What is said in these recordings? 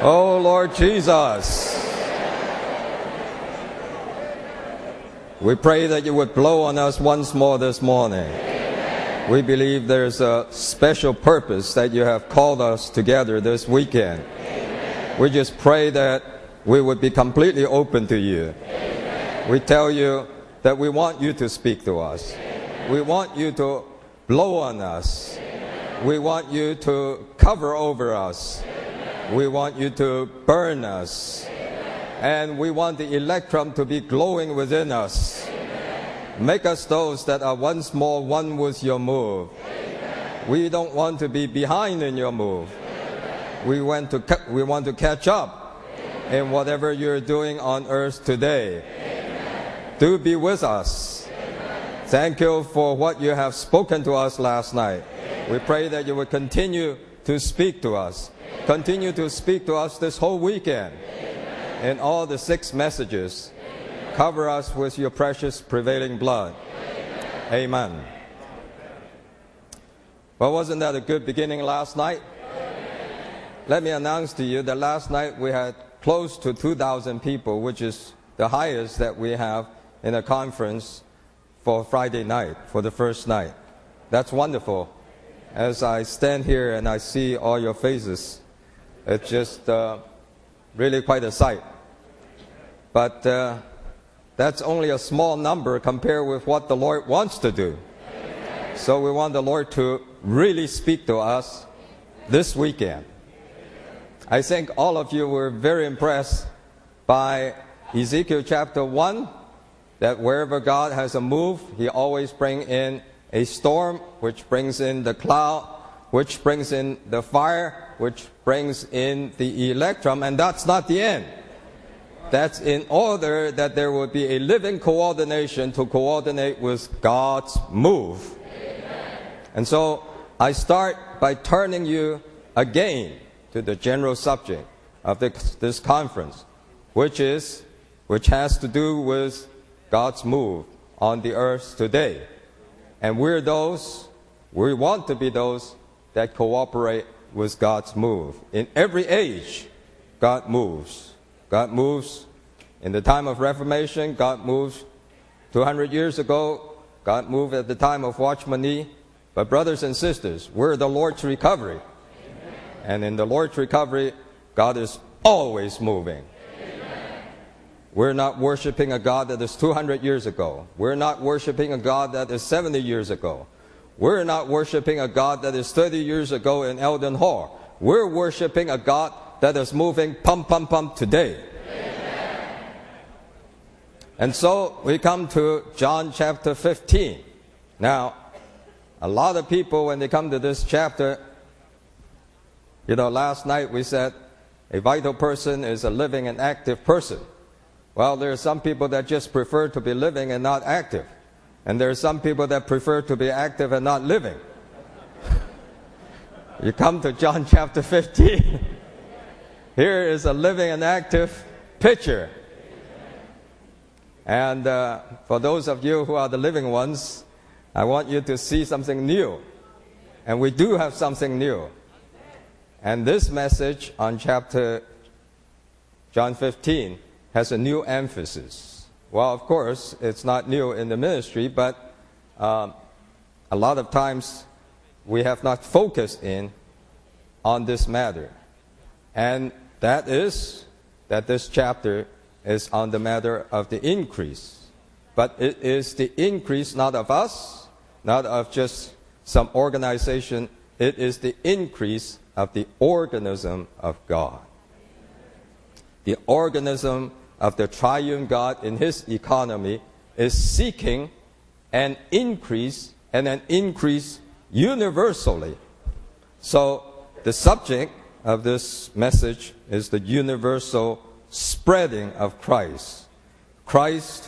Oh, Lord Jesus, we pray that you would blow on us once more this morning. Amen. We believe there's a special purpose that you have called us together this weekend. Amen. We just pray that we would be completely open to you. Amen. We tell you that we want you to speak to us. Amen. We want you to blow on us. Amen. We want you to cover over us. Amen. We want you to burn us. Amen. And we want the electrum to be glowing within us. Amen. Make us those that are once more one with your move. Amen. We don't want to be behind in your move. Amen. We want to catch up in whatever you're doing on earth today. Amen. Do be with us. Amen. Thank you for what you have spoken to us last night. Amen. We pray that you will continue to speak to us. Continue to speak to us this whole weekend. Amen. In all the 6 messages. Amen. Cover us with your precious prevailing blood. Amen. Amen. Well, wasn't that a good beginning last night? Amen. Let me announce to you that last night we had close to 2,000 people, which is the highest that we have in a conference for Friday night, for the first night. That's wonderful. As I stand here and I see all your faces, it's just really quite a sight. But that's only a small number compared with what the Lord wants to do. So we want the Lord to really speak to us this weekend. I think all of you were very impressed by Ezekiel chapter 1, that wherever God has a move, He always brings in a storm, which brings in the cloud, which brings in the fire, which brings in the electrum, and that's not the end. That's in order that there will be a living coordination to coordinate with God's move. Amen. And so I start by turning you again to the general subject of this conference, which has to do with God's move on the earth today. And we want to be those that cooperate with God's move. In every age, God moves. God moves in the time of Reformation. God moves 200 years ago. God moved at the time of Watchman Nee. But brothers and sisters, we're the Lord's recovery. Amen. And in the Lord's recovery, God is always moving. Amen. We're not worshiping a God that is 200 years ago. We're not worshiping a God that is 70 years ago. We're not worshiping a God that is 30 years ago in Eldon Hall. We're worshiping a God that is moving today. Amen. And so we come to John chapter 15. Now, a lot of people, when they come to this chapter, last night we said a vital person is a living and active person. Well, there are some people that just prefer to be living and not active. And there are some people that prefer to be active and not living. You come to John chapter 15. Here is a living and active picture. And for those of you who are the living ones, I want you to see something new. And we do have something new. And this message on chapter John 15 has a new emphasis. Well, of course, it's not new in the ministry, but a lot of times we have not focused in on this matter. And that is that this chapter is on the matter of the increase. But it is the increase not of us, not of just some organization. It is the increase of the organism of God. The organism of the triune God in His economy is seeking an increase, and an increase universally. So the subject of this message is the universal spreading of Christ. Christ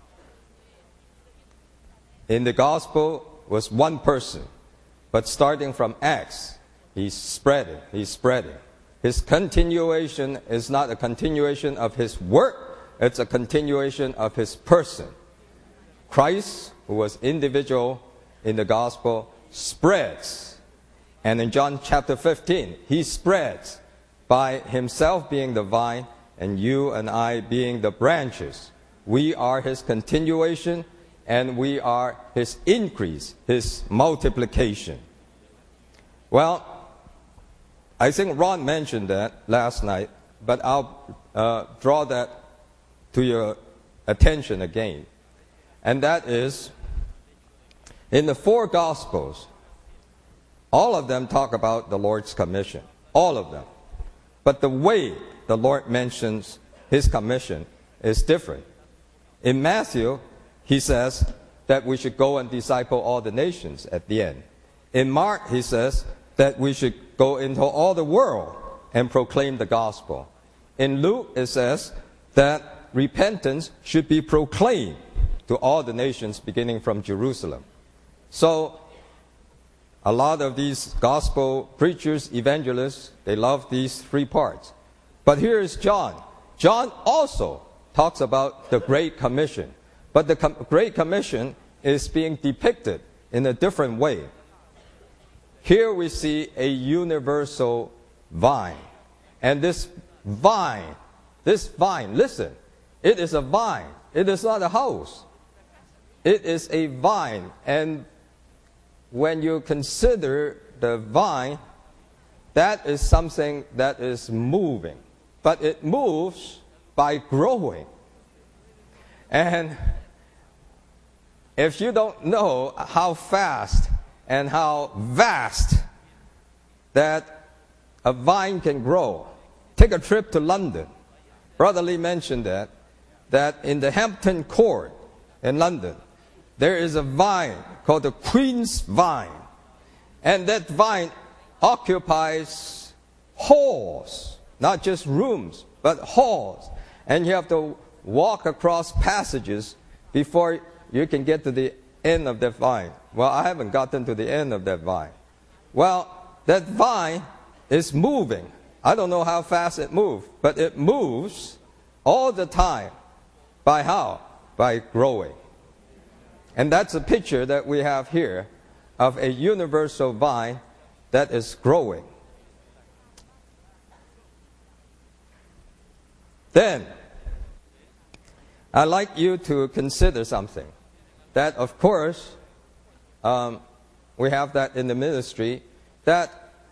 in the gospel was one person, but starting from Acts, He's spreading. His continuation is not a continuation of His work, it's a continuation of His person. Christ, who was individual in the gospel, spreads. And in John chapter 15, He spreads by himself being the vine and you and I being the branches. We are his continuation and we are his increase, his multiplication. Well, I think Ron mentioned that last night, but I'll draw that to your attention again. And that is, in the four Gospels, all of them talk about the Lord's commission. All of them. But the way the Lord mentions his commission is different. In Matthew, he says that we should go and disciple all the nations at the end. In Mark, he says that we should go into all the world and proclaim the gospel. In Luke, it says that repentance should be proclaimed to all the nations beginning from Jerusalem. So, a lot of these gospel preachers, evangelists, they love these three parts. But here is John. John also talks about the Great Commission. But the Great Commission is being depicted in a different way. Here we see a universal vine. And this vine, listen, it is a vine. It is not a house. It is a vine. And when you consider the vine, that is something that is moving. But it moves by growing. And if you don't know how fast and how vast that a vine can grow, take a trip to London. Brother Lee mentioned that in the Hampton Court in London, there is a vine called the Queen's Vine. And that vine occupies halls, not just rooms, but halls. And you have to walk across passages before you can get to the end of that vine. Well, I haven't gotten to the end of that vine. Well, that vine is moving. I don't know how fast it moves, but it moves all the time. By how? By growing. And that's a picture that we have here of a universal vine that is growing. Then, I'd like you to consider something. That, of course, we have that in the ministry, that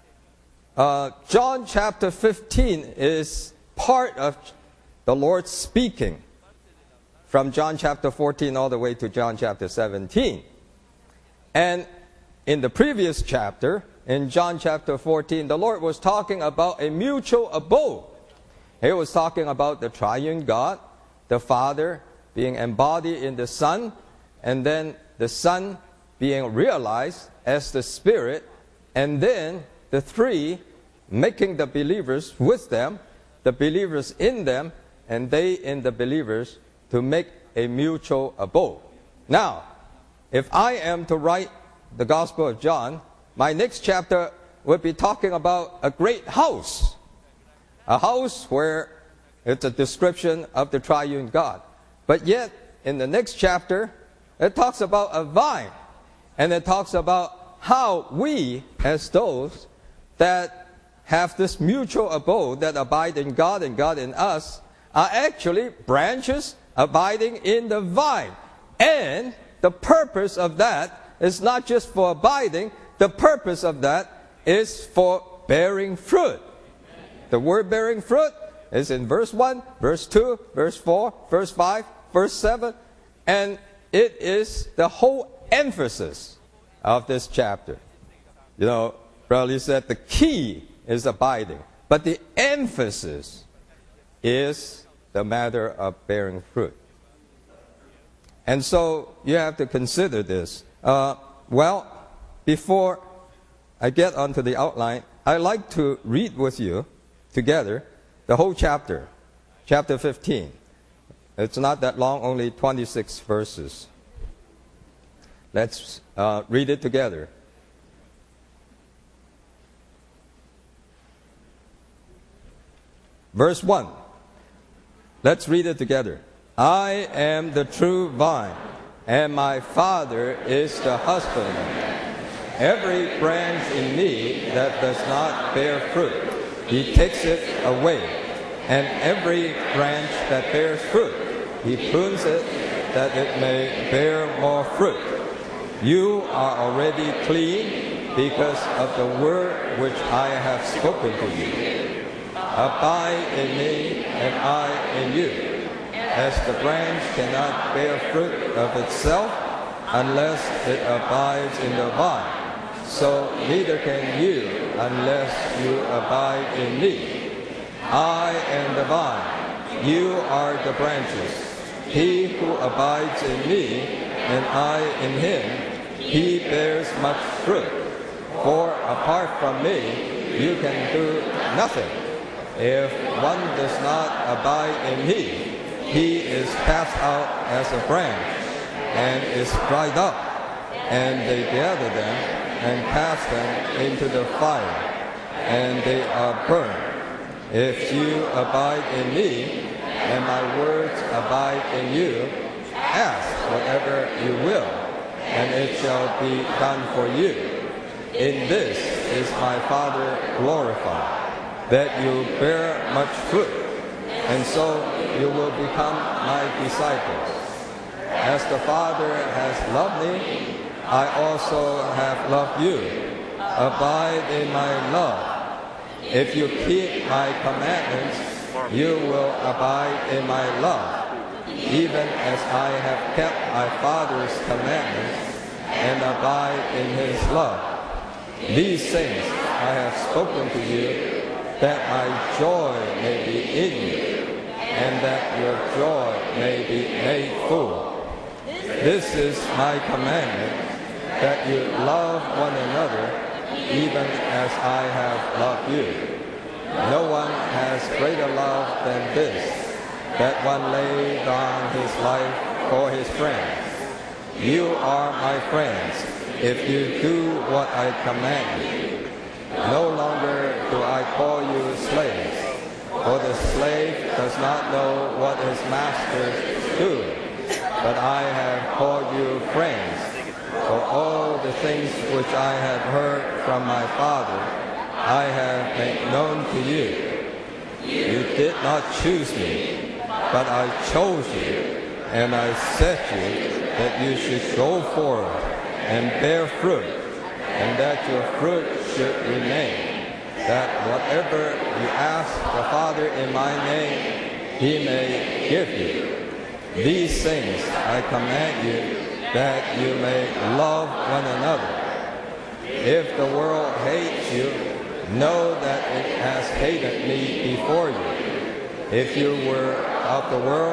John chapter 15 is part of the Lord speaking from John chapter 14 all the way to John chapter 17. And in the previous chapter, in John chapter 14, the Lord was talking about a mutual abode. He was talking about the triune God, the Father being embodied in the Son, and then the Son being realized as the Spirit, and then the three making the believers with them, the believers in them, and they in the believers, to make a mutual abode. Now, if I am to write the Gospel of John, my next chapter would be talking about a great house. A house where it's a description of the triune God. But yet, in the next chapter, it talks about a vine. And it talks about how we, as those that have this mutual abode that abide in God and God in us, are actually branches abiding in the vine. And the purpose of that is not just for abiding, the purpose of that is for bearing fruit. The word bearing fruit is in verse 1, verse 2, verse 4, verse 5, verse 7, and it is the whole emphasis of this chapter. You know, Brother Lee said the key is abiding, but the emphasis is the matter of bearing fruit. And so you have to consider this. Well, before I get onto the outline, I'd like to read with you together the whole chapter, chapter 15. It's not that long, only 26 verses. Let's read it together. Verse 1. Let's read it together. I am the true vine, and my Father is the husbandman. Every branch in me that does not bear fruit, he takes it away. And every branch that bears fruit, he prunes it that it may bear more fruit. You are already clean because of the word which I have spoken to you. Abide in me, and I in you. As the branch cannot bear fruit of itself unless it abides in the vine, so neither can you unless you abide in me. I am the vine, you are the branches. He who abides in me, and I in him, he bears much fruit. For apart from me, you can do nothing. If one does not abide in me, he is cast out as a branch, and is dried up, and they gather them, and cast them into the fire, and they are burned. If you abide in me, and my words abide in you, ask whatever you will, and it shall be done for you. In this is my Father glorified, that you bear much fruit, and so you will become my disciples. As the Father has loved me, I also have loved you. Abide in my love. If you keep my commandments, you will abide in my love, even as I have kept my Father's commandments and abide in his love. These things I have spoken to you, that my joy may be in you, and that your joy may be made full. This is my commandment, that you love one another, even as I have loved you. No one has greater love than this, that one lay down his life for his friends. You are my friends, if you do what I command you. No longer do I call you slaves, for the slave does not know what his master is doing. But I have called you friends, for all the things which I have heard from my Father, I have made known to you. You did not choose me, but I chose you, and I set you that you should go forth and bear fruit, and that your fruit should remain, that whatever you ask the Father in my name, he may give you. These things I command you, that you may love one another. If the world hates you, know that it has hated me before you. If you were of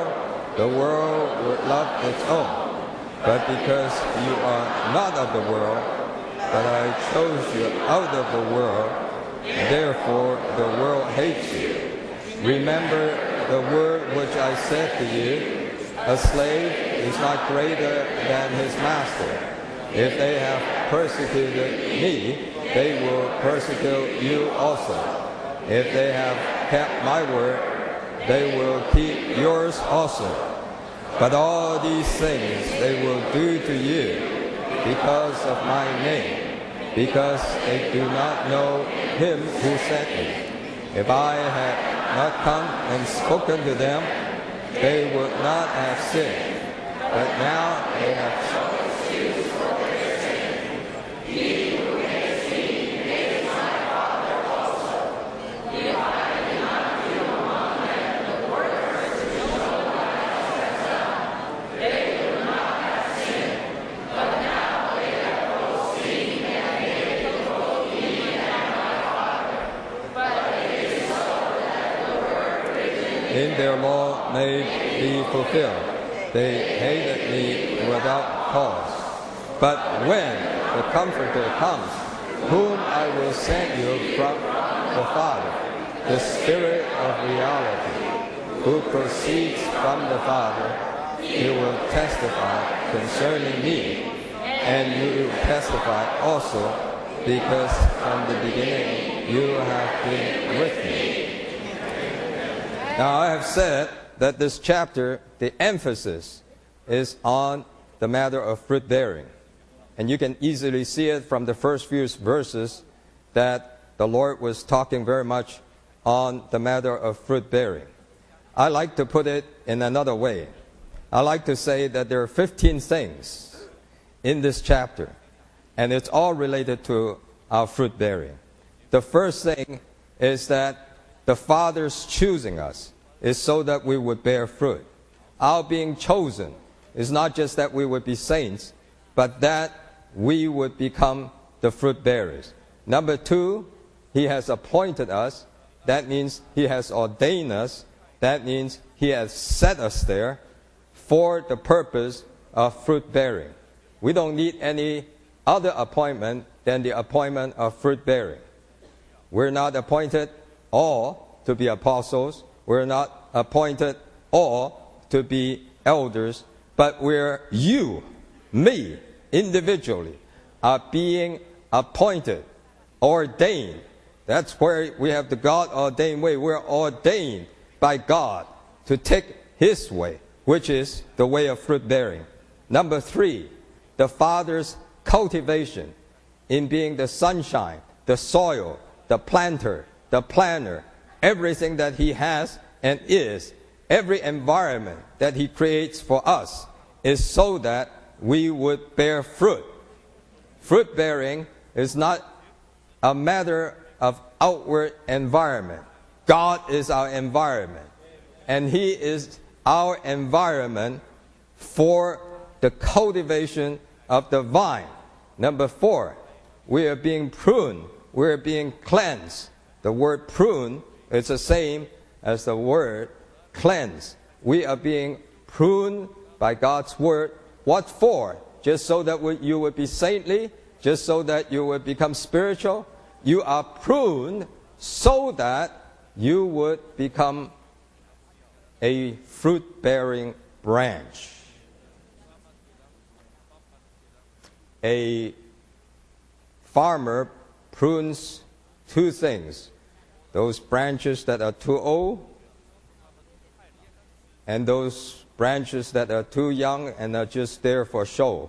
the world would love its own. But because you are not of the world, but I chose you out of the world, therefore the world hates you. Remember the word which I said to you, a slave is not greater than his master. If they have persecuted me, they will persecute you also. If they have kept my word, they will keep yours also. But all these things they will do to you because of my name, because they do not know him who sent me. If I had not come and spoken to them, they would not have sinned. But now they have shown excuse for their sin. He who makes me makes my Father also. If I did not do among them the works which no one else has done, they would not have sinned. But now they have both seen and they both me and my Father. But it is so that the word written in their law may be fulfilled. They hated me without cause. But when the Comforter comes, whom I will send you from the Father, the Spirit of reality, who proceeds from the Father, he will testify concerning me, and you will testify also, because from the beginning you have been with me. Now I have said that this chapter, the emphasis is on the matter of fruit bearing. And you can easily see it from the first few verses that the Lord was talking very much on the matter of fruit bearing. I like to put it in another way. I like to say that there are 15 things in this chapter, and it's all related to our fruit bearing. The first thing is that the Father's choosing us is so that we would bear fruit. Our being chosen is not just that we would be saints, but that we would become the fruit bearers. Number two, He has appointed us. That means He has ordained us. That means He has set us there for the purpose of fruit bearing. We don't need any other appointment than the appointment of fruit bearing. We're not appointed all to be apostles. We're not appointed all to be elders. But you, me, individually, are being appointed, ordained. That's where we have the God-ordained way. We're ordained by God to take His way, which is the way of fruit bearing. Number three, the Father's cultivation in being the sunshine, the soil, the planter, the planner, everything that He has and is, every environment that He creates for us is so that we would bear fruit. Fruit bearing is not a matter of outward environment. God is our environment, and He is our environment for the cultivation of the vine. Number four, we are being pruned. We are being cleansed. The word prune is the same as the word cleanse. We are being pruned by God's word. What for? Just so that you would be saintly? Just so that you would become spiritual? You are pruned so that you would become a fruit-bearing branch. A farmer prunes two things: those branches that are too old and those branches that are too young and are just there for show.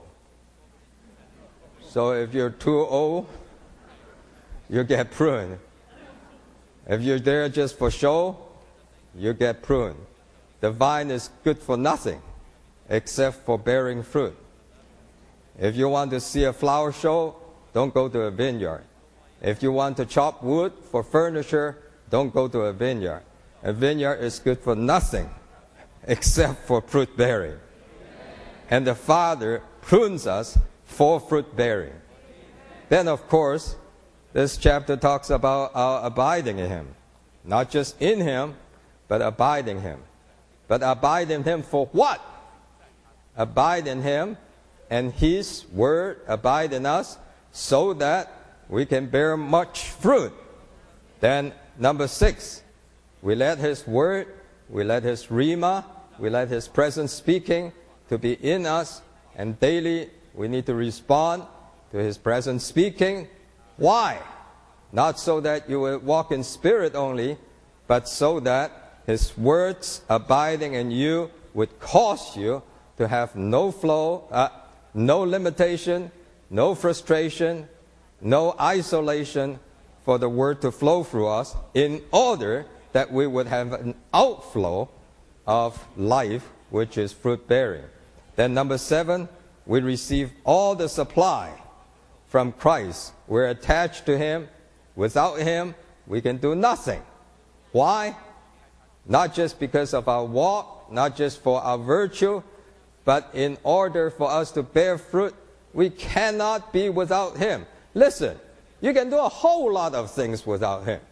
So if you're too old, you get pruned. If you're there just for show, you get pruned. The vine is good for nothing except for bearing fruit. If you want to see a flower show, don't go to a vineyard. If you want to chop wood for furniture, don't go to a vineyard. A vineyard is good for nothing except for fruit bearing. And the Father prunes us for fruit bearing. Then, of course, this chapter talks about our abiding in Him. Not just in Him, but abiding in Him. But abide in Him for what? Abide in Him and His Word abide in us so that we can bear much fruit. Then, number 6, we let His Word, we let His Rhema, we let His present speaking to be in us, and daily we need to respond to His present speaking. Why? Not so that you will walk in spirit only, but so that His words abiding in you would cause you to have no flow, no limitation, no frustration, no isolation for the Word to flow through us, in order that we would have an outflow of life, which is fruit-bearing. Then number 7, we receive all the supply from Christ. We're attached to Him. Without Him, we can do nothing. Why? Not just because of our walk, not just for our virtue, but in order for us to bear fruit, we cannot be without Him. Listen, you can do a whole lot of things without Him.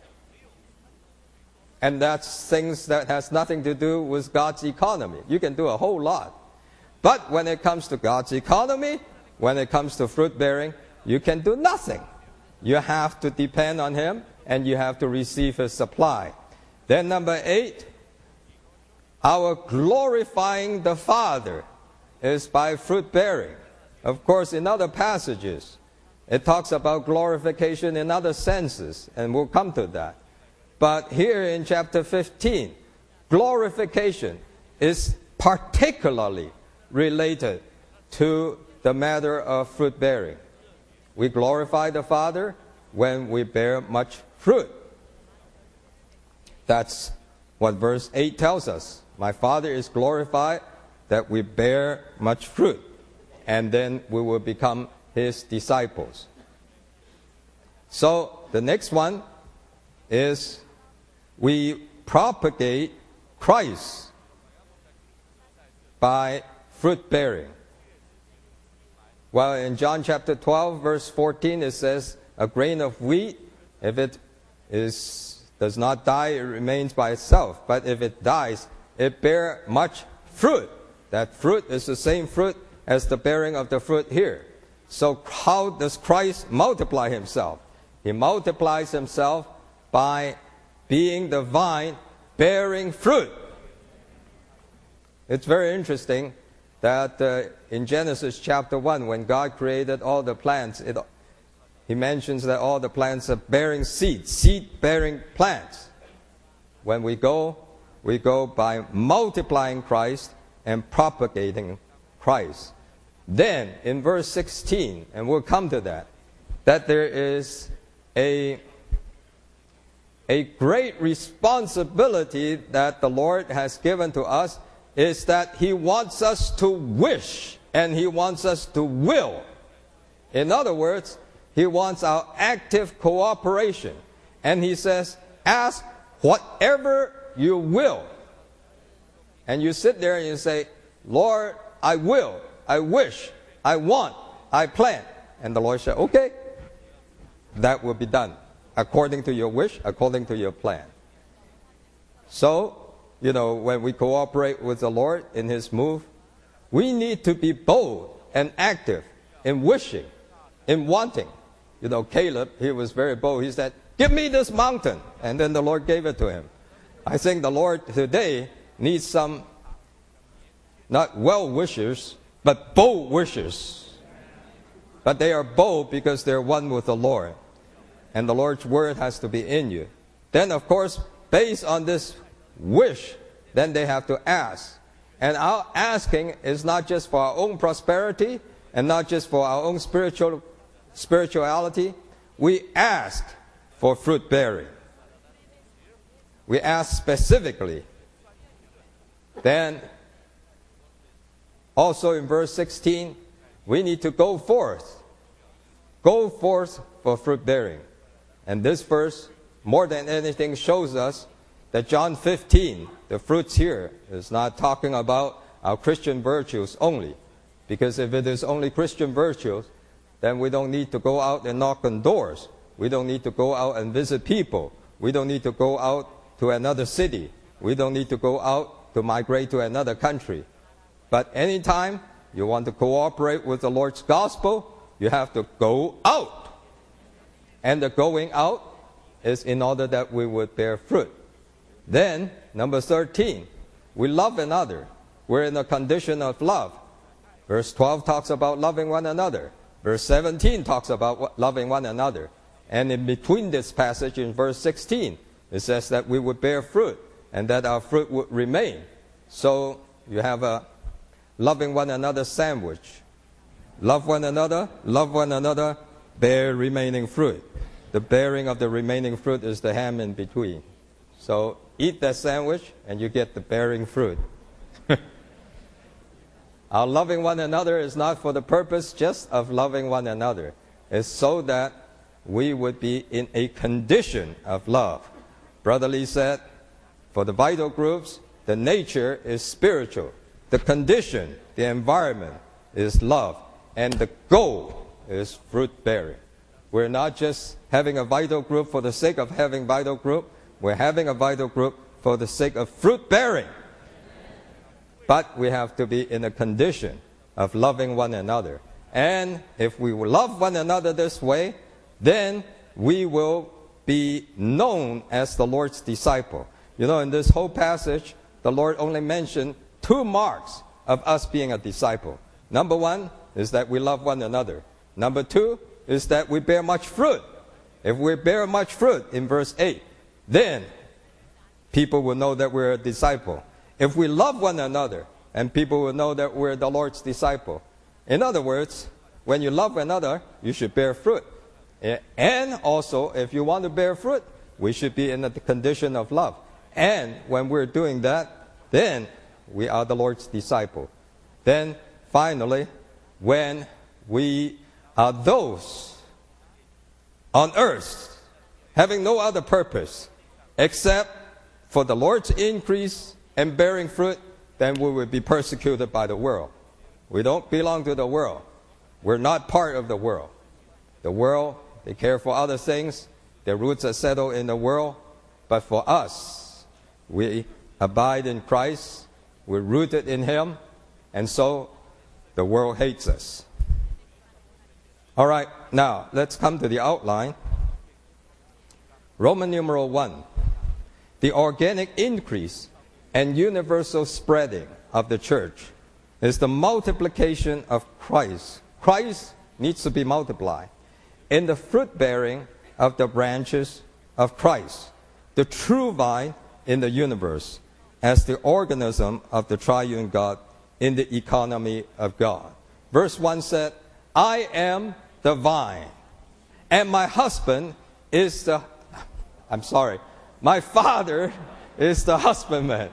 And that's things that has nothing to do with God's economy. You can do a whole lot. But when it comes to God's economy, when it comes to fruit bearing, you can do nothing. You have to depend on Him, and you have to receive His supply. Then number 8, our glorifying the Father is by fruit bearing. Of course, in other passages, it talks about glorification in other senses, and we'll come to that. But here in chapter 15, glorification is particularly related to the matter of fruit bearing. We glorify the Father when we bear much fruit. That's what verse 8 tells us. My Father is glorified that we bear much fruit, and then we will become His disciples. So the next one is we propagate Christ by fruit bearing. Well, in John chapter 12, verse 14, it says, a grain of wheat, if it does not die, it remains by itself. But if it dies, it bears much fruit. That fruit is the same fruit as the bearing of the fruit here. So how does Christ multiply Himself? He multiplies Himself by being the vine, bearing fruit. It's very interesting that in Genesis chapter 1, when God created all the plants, He mentions that all the plants are bearing seeds, seed-bearing plants. When we go by multiplying Christ and propagating Christ. Then, in verse 16, and we'll come to that there is a great responsibility that the Lord has given to us, is that He wants us to wish and He wants us to will. In other words, He wants our active cooperation. And He says, ask whatever you will. And you sit there and you say, Lord, I will, I wish, I want, I plan. And the Lord said, okay, that will be done according to your wish, according to your plan. So, when we cooperate with the Lord in His move, we need to be bold and active in wishing, in wanting. Caleb, he was very bold. He said, give me this mountain. And then the Lord gave it to him. I think the Lord today needs some, not well-wishers, but bold wishers. But they are bold because they're one with the Lord. And the Lord's word has to be in you. Then, of course, based on this wish, then they have to ask. And our asking is not just for our own prosperity and not just for our own spirituality. We ask for fruit bearing. We ask specifically. Then, also in verse 16, we need to go forth. Go forth for fruit bearing. And this verse, more than anything, shows us that John 15, the fruits here, is not talking about our Christian virtues only. Because if it is only Christian virtues, then we don't need to go out and knock on doors. We don't need to go out and visit people. We don't need to go out to another city. We don't need to go out to migrate to another country. But anytime you want to cooperate with the Lord's gospel, you have to go out. And the going out is in order that we would bear fruit. Then, number 13, we love another. We're in a condition of love. Verse 12 talks about loving one another. Verse 17 talks about loving one another. And in between this passage, in verse 16, it says that we would bear fruit and that our fruit would remain. So you have a loving one another sandwich. Love one another, bear remaining fruit. The bearing of the remaining fruit is the ham in between. So eat that sandwich and you get the bearing fruit. Our loving one another is not for the purpose just of loving one another. It's so that we would be in a condition of love. Brother Lee said, for the vital groups, the nature is spiritual. The condition, the environment is love. And the goal is fruit bearing. We're not just having a vital group for the sake of having vital group. We're having a vital group for the sake of fruit bearing. But we have to be in a condition of loving one another. And if we love one another this way, then we will be known as the Lord's disciple. In this whole passage, the Lord only mentioned 2 marks of us being a disciple. Number 1 is that we love one another. Number 2 is that we bear much fruit. If we bear much fruit in verse 8, then people will know that we're a disciple. If we love one another, and people will know that we're the Lord's disciple. In other words, when you love another, you should bear fruit. And also, if you want to bear fruit, we should be in a condition of love. And when we're doing that, then we are the Lord's disciple. Then, finally, when we are those on earth having no other purpose except for the Lord's increase and bearing fruit, then we will be persecuted by the world. We don't belong to the world. We're not part of the world. The world, they care for other things. Their roots are settled in the world. But for us, we abide in Christ. We're rooted in Him. And so the world hates us. All right, now let's come to the outline. Roman numeral 1. The organic increase and universal spreading of the church is the multiplication of Christ. Christ needs to be multiplied in the fruit-bearing of the branches of Christ, the true vine in the universe, as the organism of the triune God in the economy of God. Verse 1 said, I am the vine, and my husband is my father is the husbandman.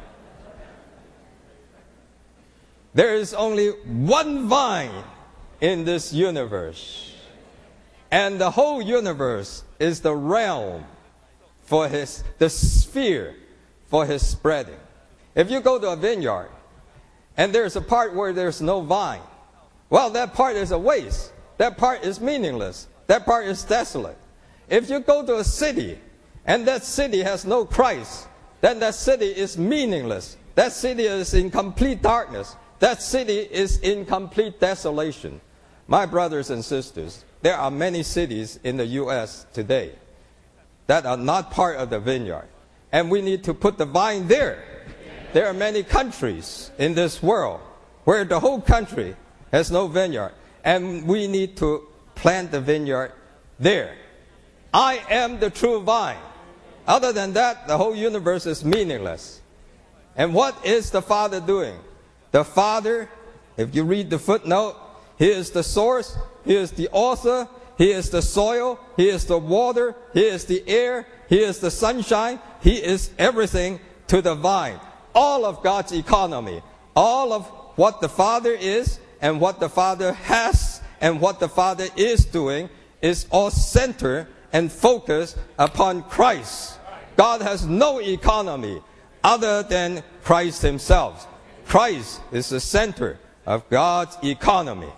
There is only one vine in this universe. And the whole universe is the realm for the sphere for his spreading. If you go to a vineyard and there's a part where there's no vine, well, that part is a waste. That part is meaningless. That part is desolate. If you go to a city and that city has no Christ, then that city is meaningless. That city is in complete darkness. That city is in complete desolation. My brothers and sisters, there are many cities in the U.S. today that are not part of the vineyard. And we need to put the vine there. There are many countries in this world where the whole country has no vineyard. And we need to plant the vineyard there. I am the true vine. Other than that, the whole universe is meaningless. And what is the Father doing? The Father, if you read the footnote, He is the source, He is the author, He is the soil, He is the water, He is the air, He is the sunshine, He is everything to the vine. All of God's economy, all of what the Father is and what the Father has and what the Father is doing is all centered and focused upon Christ. God has no economy other than Christ Himself. Christ is the center of God's economy.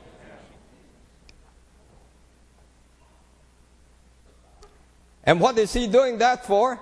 And what is He doing that for?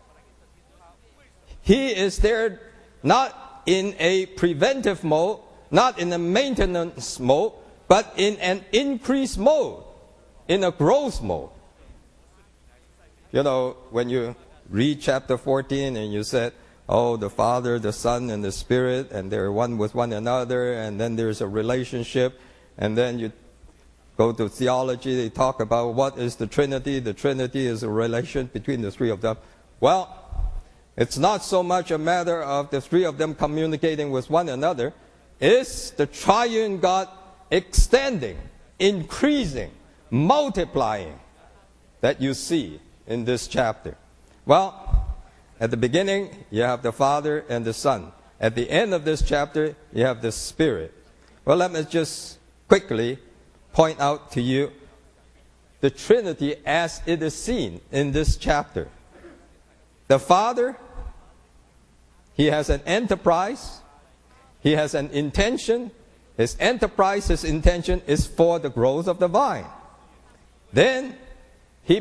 He is there not in a preventive mode, not in a maintenance mode, but in an increase mode, in a growth mode. You know, when you read chapter 14 and you said, oh, the Father, the Son, and the Spirit, and they're one with one another, and then there's a relationship, and then you go to theology, they talk about what is the Trinity. The Trinity is a relation between the three of them. Well, it's not so much a matter of the three of them communicating with one another. It's the triune God extending, increasing, multiplying that you see in this chapter. Well, at the beginning, you have the Father and the Son. At the end of this chapter, you have the Spirit. Well, let me just quickly point out to you the Trinity as it is seen in this chapter. The Father, He has an enterprise. He has an intention. His enterprise, His intention is for the growth of the vine. Then He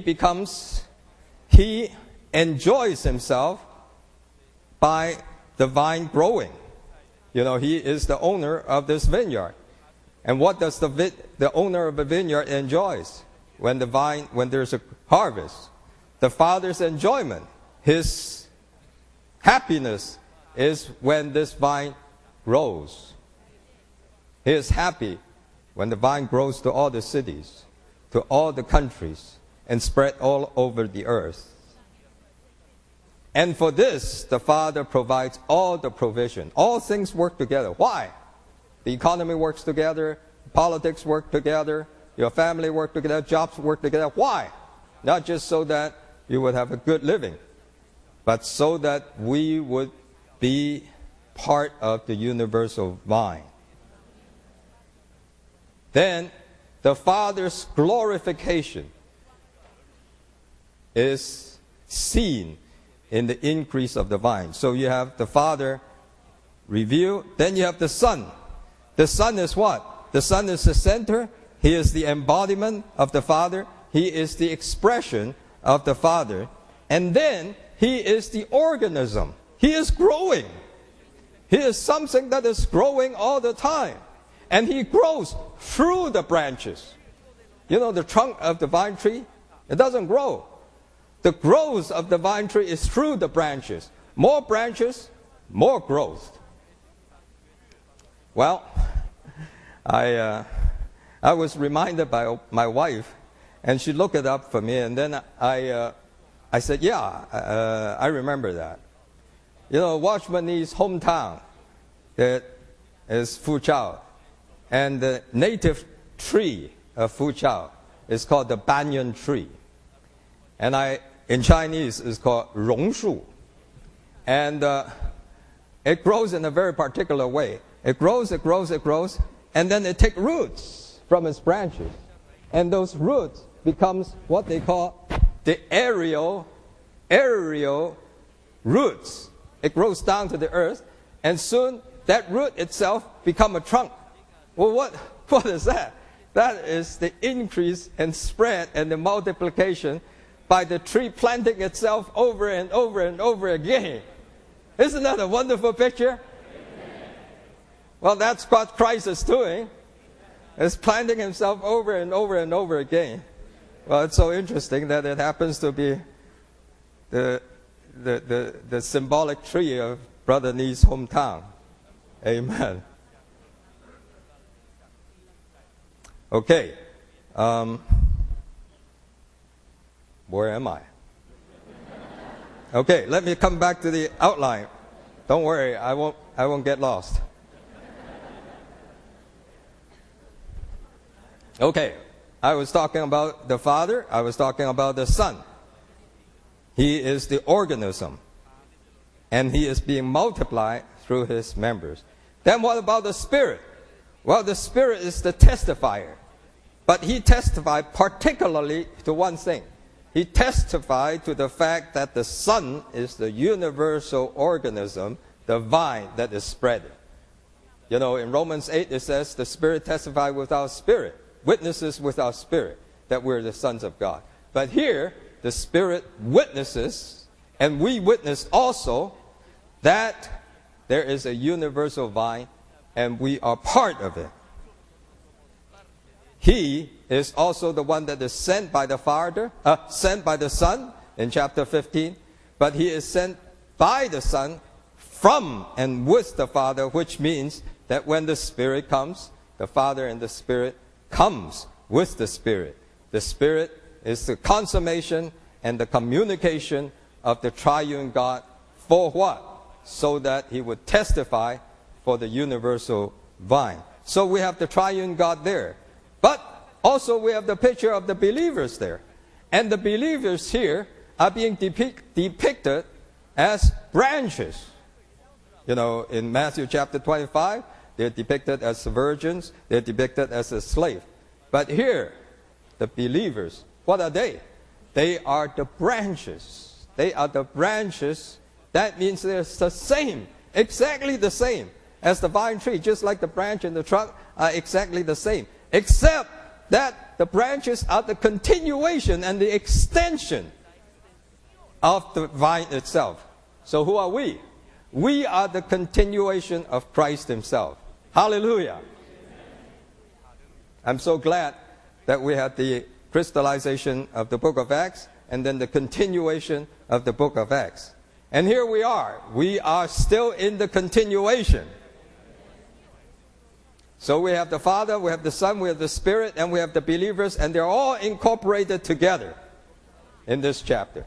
enjoys Himself by the vine growing. You know, He is the owner of this vineyard. And what does the owner of a vineyard enjoys when there's a harvest? The Father's enjoyment, His happiness is when this vine grows. He is happy when the vine grows to all the cities, to all the countries, and spread all over the earth. And for this, the Father provides all the provision. All things work together. Why? The economy works together, politics work together, your family work together, jobs work together. Why? Not just so that you would have a good living, but so that we would be part of the universal vine. Then the Father's glorification is seen in the increase of the vine. So you have the Father revealed, then you have the Son. The Son is what? The Son is the center. He is the embodiment of the Father. He is the expression of the Father. And then He is the organism. He is growing. He is something that is growing all the time. And He grows through the branches. You know the trunk of the vine tree? It doesn't grow. The growth of the vine tree is through the branches. More branches, more growth. Well, I was reminded by my wife, and she looked it up for me, and then I said, yeah, I remember that. You know, Watchman Nee's hometown that is Foochow, and the native tree of Foochow is called the banyan tree. And in Chinese, it's called rongshu. And it grows in a very particular way. It grows, and then it takes roots from its branches. And those roots becomes what they call the aerial roots. It grows down to the earth, and soon that root itself become a trunk. Well, what is that? That is the increase and spread and the multiplication by the tree planting itself over and over and over again. Isn't that a wonderful picture? Well, that's what Christ is doing. Is planting Himself over and over and over again. Well, it's so interesting that it happens to be the symbolic tree of Brother Nee's hometown. Amen. Okay. Where am I? Okay, let me come back to the outline. Don't worry, I won't get lost. Okay, I was talking about the Father, I was talking about the Son. He is the organism, and He is being multiplied through His members. Then what about the Spirit? Well, the Spirit is the testifier, but He testified particularly to one thing. He testified to the fact that the Son is the universal organism, the vine that is spreading. You know, in Romans 8 it says, the Spirit testifies with our spirit, witnesses with our spirit, that we're the sons of God. But here, the Spirit witnesses, and we witness also, that there is a universal vine, and we are part of it. He is also the one that is sent by the Father, sent by the Son in chapter 15. But He is sent by the Son from and with the Father, which means that when the Spirit comes, the Father and the Spirit comes with the Spirit. The Spirit is the consummation and the communication of the triune God. For what? So that He would testify for the universal vine. So we have the triune God there. But also we have the picture of the believers there. And the believers here are being depicted as branches. You know, in Matthew chapter 25, they're depicted as virgins, they're depicted as a slave. But here, the believers, what are they? They are the branches. They are the branches. That means they're the same, exactly the same as the vine tree, just like the branch and the trunk are exactly the same. Except that the branches are the continuation and the extension of the vine itself. So who are we? We are the continuation of Christ Himself. Hallelujah. I'm so glad that we had the crystallization of the book of Acts and then the continuation of the book of Acts. And here we are. We are still in the continuation. So we have the Father, we have the Son, we have the Spirit, and we have the believers, and they're all incorporated together in this chapter.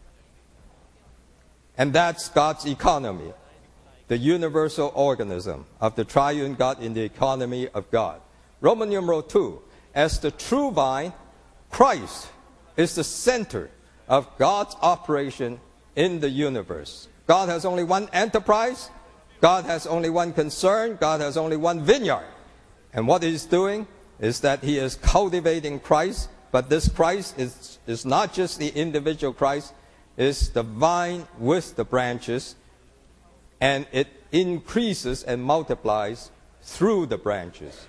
And that's God's economy, the universal organism of the triune God in the economy of God. Roman numeral 2, as the true vine, Christ is the center of God's operation in the universe. God has only one enterprise. God has only one concern. God has only one vineyard. And what he's doing is that he is cultivating Christ. But this Christ is not just the individual Christ. It's the vine with the branches. And it increases and multiplies through the branches.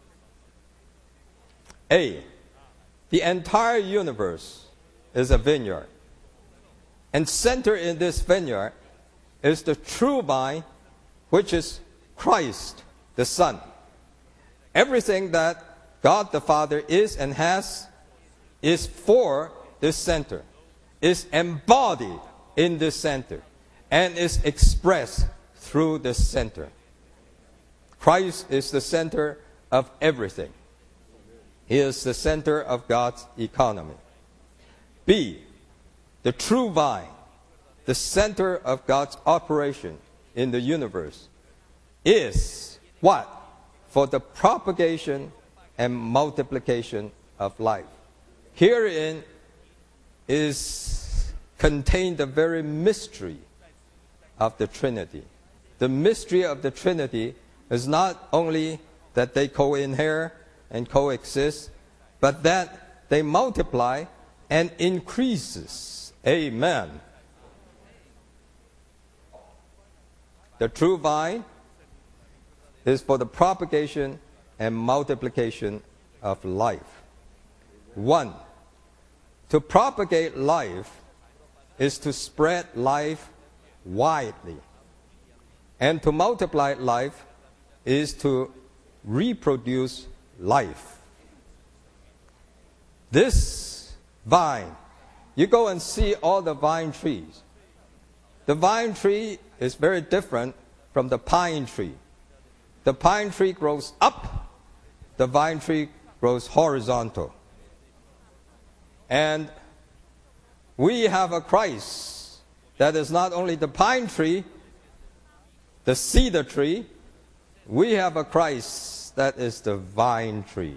A, the entire universe is a vineyard. And centered in this vineyard is the true vine, which is Christ, the Son. Everything that God the Father is and has is for this center, is embodied in this center, and is expressed through this center. Christ is the center of everything. He is the center of God's economy. B, the true vine, the center of God's operation in the universe, is what? For the propagation and multiplication of life. Herein is contained the very mystery of the Trinity. The mystery of the Trinity is not only that they co-inhere and coexist, but that they multiply and increases. Amen. The true vine is for the propagation and multiplication of life. 1, to propagate life is to spread life widely. And to multiply life is to reproduce life. This vine, you go and see all the vine trees. The vine tree is very different from the pine tree. The pine tree grows up, the vine tree grows horizontal. And we have a Christ that is not only the pine tree, the cedar tree, we have a Christ that is the vine tree.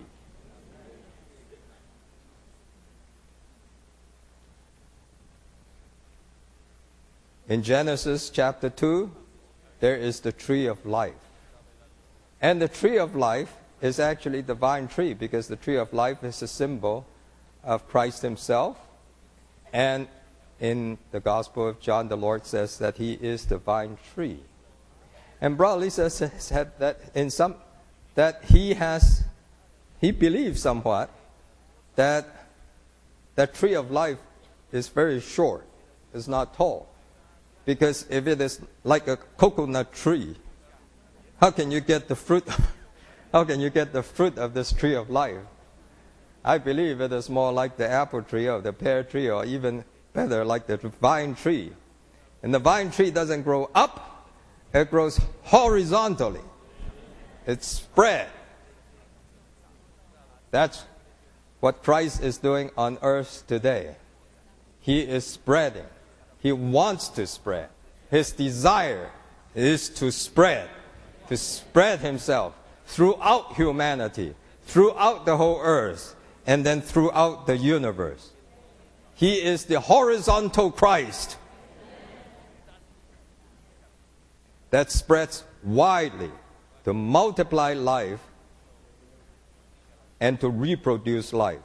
In Genesis chapter 2, there is the tree of life. And the tree of life is actually the vine tree, because the tree of life is a symbol of Christ himself. And in the Gospel of John, the Lord says that he is the vine tree. And Brother Lisa said that he believes somewhat that that tree of life is very short, it's not tall. Because if it is like a coconut tree, how can you get the fruit? How can you get the fruit of this tree of life? I believe it is more like the apple tree or the pear tree, or even better, like the vine tree. And the vine tree doesn't grow up, it grows horizontally. It's spread. That's what Christ is doing on earth today. He is spreading. He wants to spread. His desire is to spread himself throughout humanity, throughout the whole earth, and then throughout the universe. He is the horizontal Christ that spreads widely to multiply life and to reproduce life.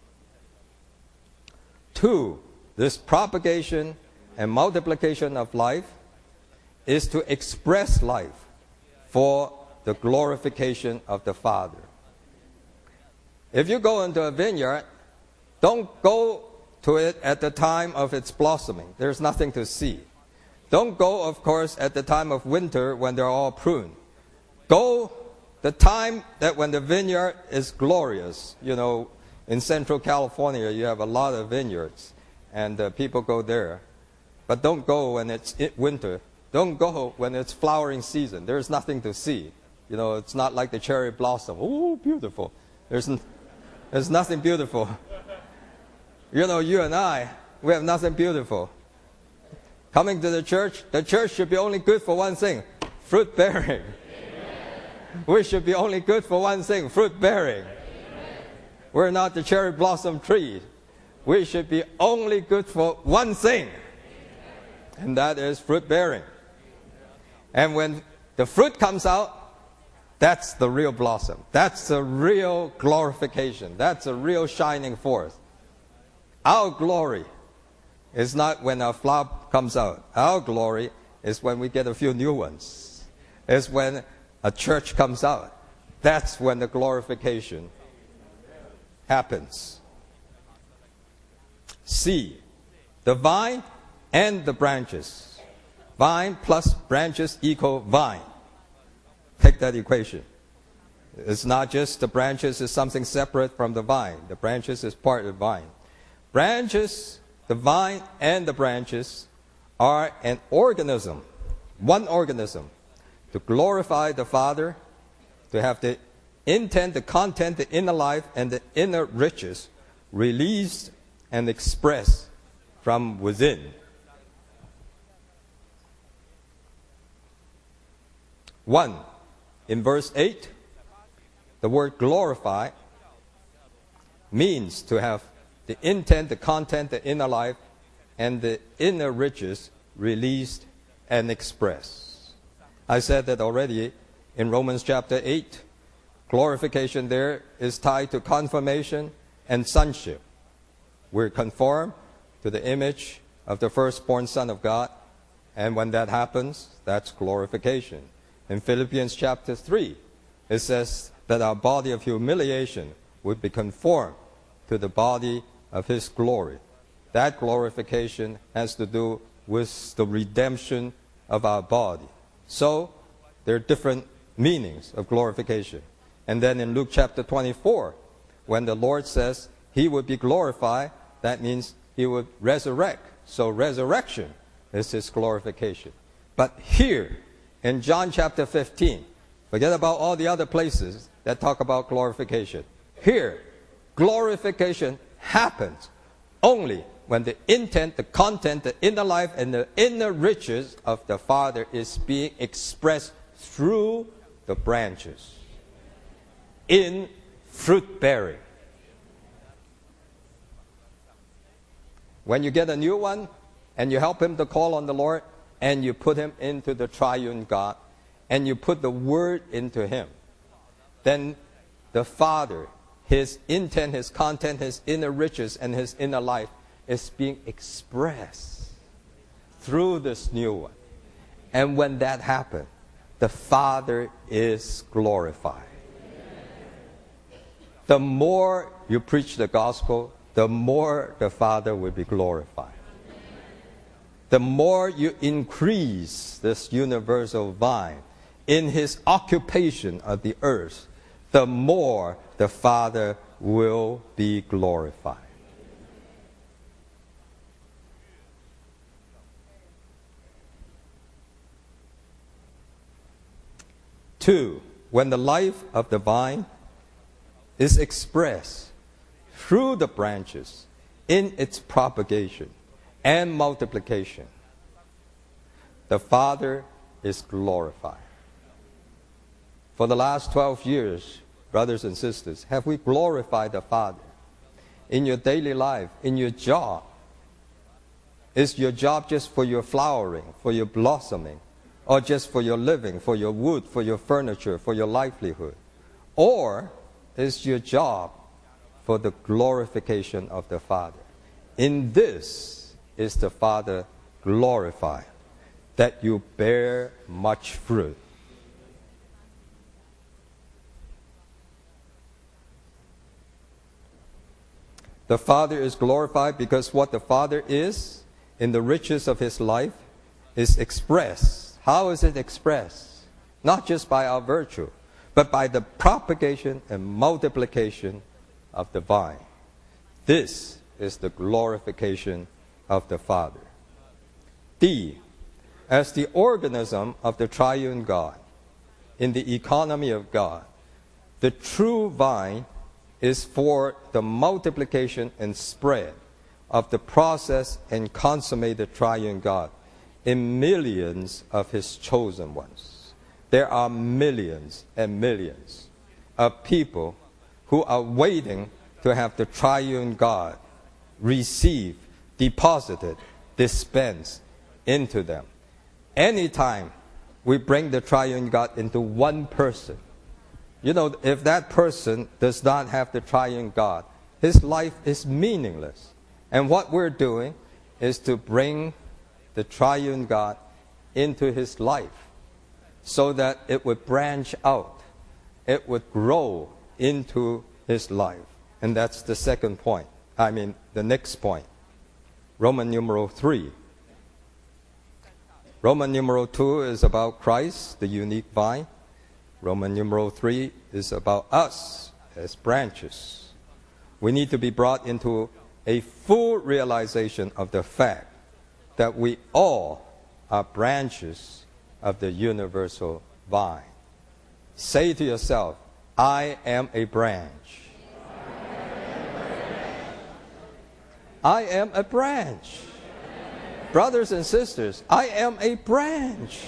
2, this propagation and multiplication of life is to express life for the glorification of the Father. If you go into a vineyard, don't go to it at the time of its blossoming. There's nothing to see. Don't go, of course, at the time of winter when they're all pruned. Go the time that when the vineyard is glorious. You know, in Central California, you have a lot of vineyards, and people go there. But don't go when it's winter. Don't go when it's flowering season. There's nothing to see. You know, it's not like the cherry blossom. Oh, beautiful. There's nothing beautiful. You know, you and I, we have nothing beautiful. Coming to the church should be only good for one thing, fruit bearing. We should be only good for one thing, fruit bearing. We're not the cherry blossom tree. We should be only good for one thing, and that is fruit bearing. And when the fruit comes out, that's the real blossom. That's the real glorification. That's the real shining forth. Our glory is not when our flower comes out. Our glory is when we get a few new ones. It's when a church comes out. That's when the glorification happens. C, the vine and the branches. Vine plus branches equal vine. Take that equation. It's not just the branches is something separate from the vine. The branches is part of the vine. Branches, the vine and the branches are an organism, one organism, to glorify the Father, to have the intent, the content, the inner life, and the inner riches released and expressed from within. 1. In verse 8, the word glorify means to have the intent, the content, the inner life, and the inner riches released and expressed. I said that already in Romans chapter 8. Glorification there is tied to confirmation and sonship. We're conformed to the image of the firstborn Son of God, and when that happens, that's glorification. In Philippians chapter 3, it says that our body of humiliation would be conformed to the body of His glory. That glorification has to do with the redemption of our body. So, there are different meanings of glorification. And then in Luke chapter 24, when the Lord says He would be glorified, that means He would resurrect. So resurrection is His glorification. But here, in John chapter 15, forget about all the other places that talk about glorification. Here, glorification happens only when the intent, the content, the inner life, and the inner riches of the Father is being expressed through the branches in fruit bearing. When you get a new one and you help him to call on the Lord and you put him into the triune God and you put the word into him, then the Father, His intent, His content, His inner riches, and His inner life is being expressed through this new one. And when that happens, the Father is glorified. The more you preach the gospel, the more the Father will be glorified. The more you increase this universal vine in His occupation of the earth, the more the Father will be glorified. Two, when the life of the vine is expressed through the branches in its propagation and multiplication, the Father is glorified. For the last 12 years, brothers and sisters, have we glorified the Father? In your daily life, in your job, is your job just for your flowering, for your blossoming, or just for your living, for your wood, for your furniture, for your livelihood? Or is your job for the glorification of the Father? In this is the Father glorified, that you bear much fruit. The Father is glorified because what the Father is in the riches of His life is expressed. How is it expressed? Not just by our virtue, but by the propagation and multiplication of the vine. This is the glorification of the Father. D, as the organism of the triune God, in the economy of God, the true vine is for the multiplication and spread of the process and consummated triune God in millions of His chosen ones. There are millions and millions of people who are waiting to have the triune God receive, deposited, dispensed into them. Anytime we bring the triune God into one person, if that person does not have the triune God, his life is meaningless. And what we're doing is to bring the triune God into his life so that it would branch out, it would grow into his life. And that's the the next point. Roman numeral 3. Roman numeral 2 is about Christ, the unique vine. Roman numeral 3 is about us as branches. We need to be brought into a full realization of the fact that we all are branches of the universal vine. Say to yourself, I am a branch. I am a branch. Brothers and sisters, I am a branch.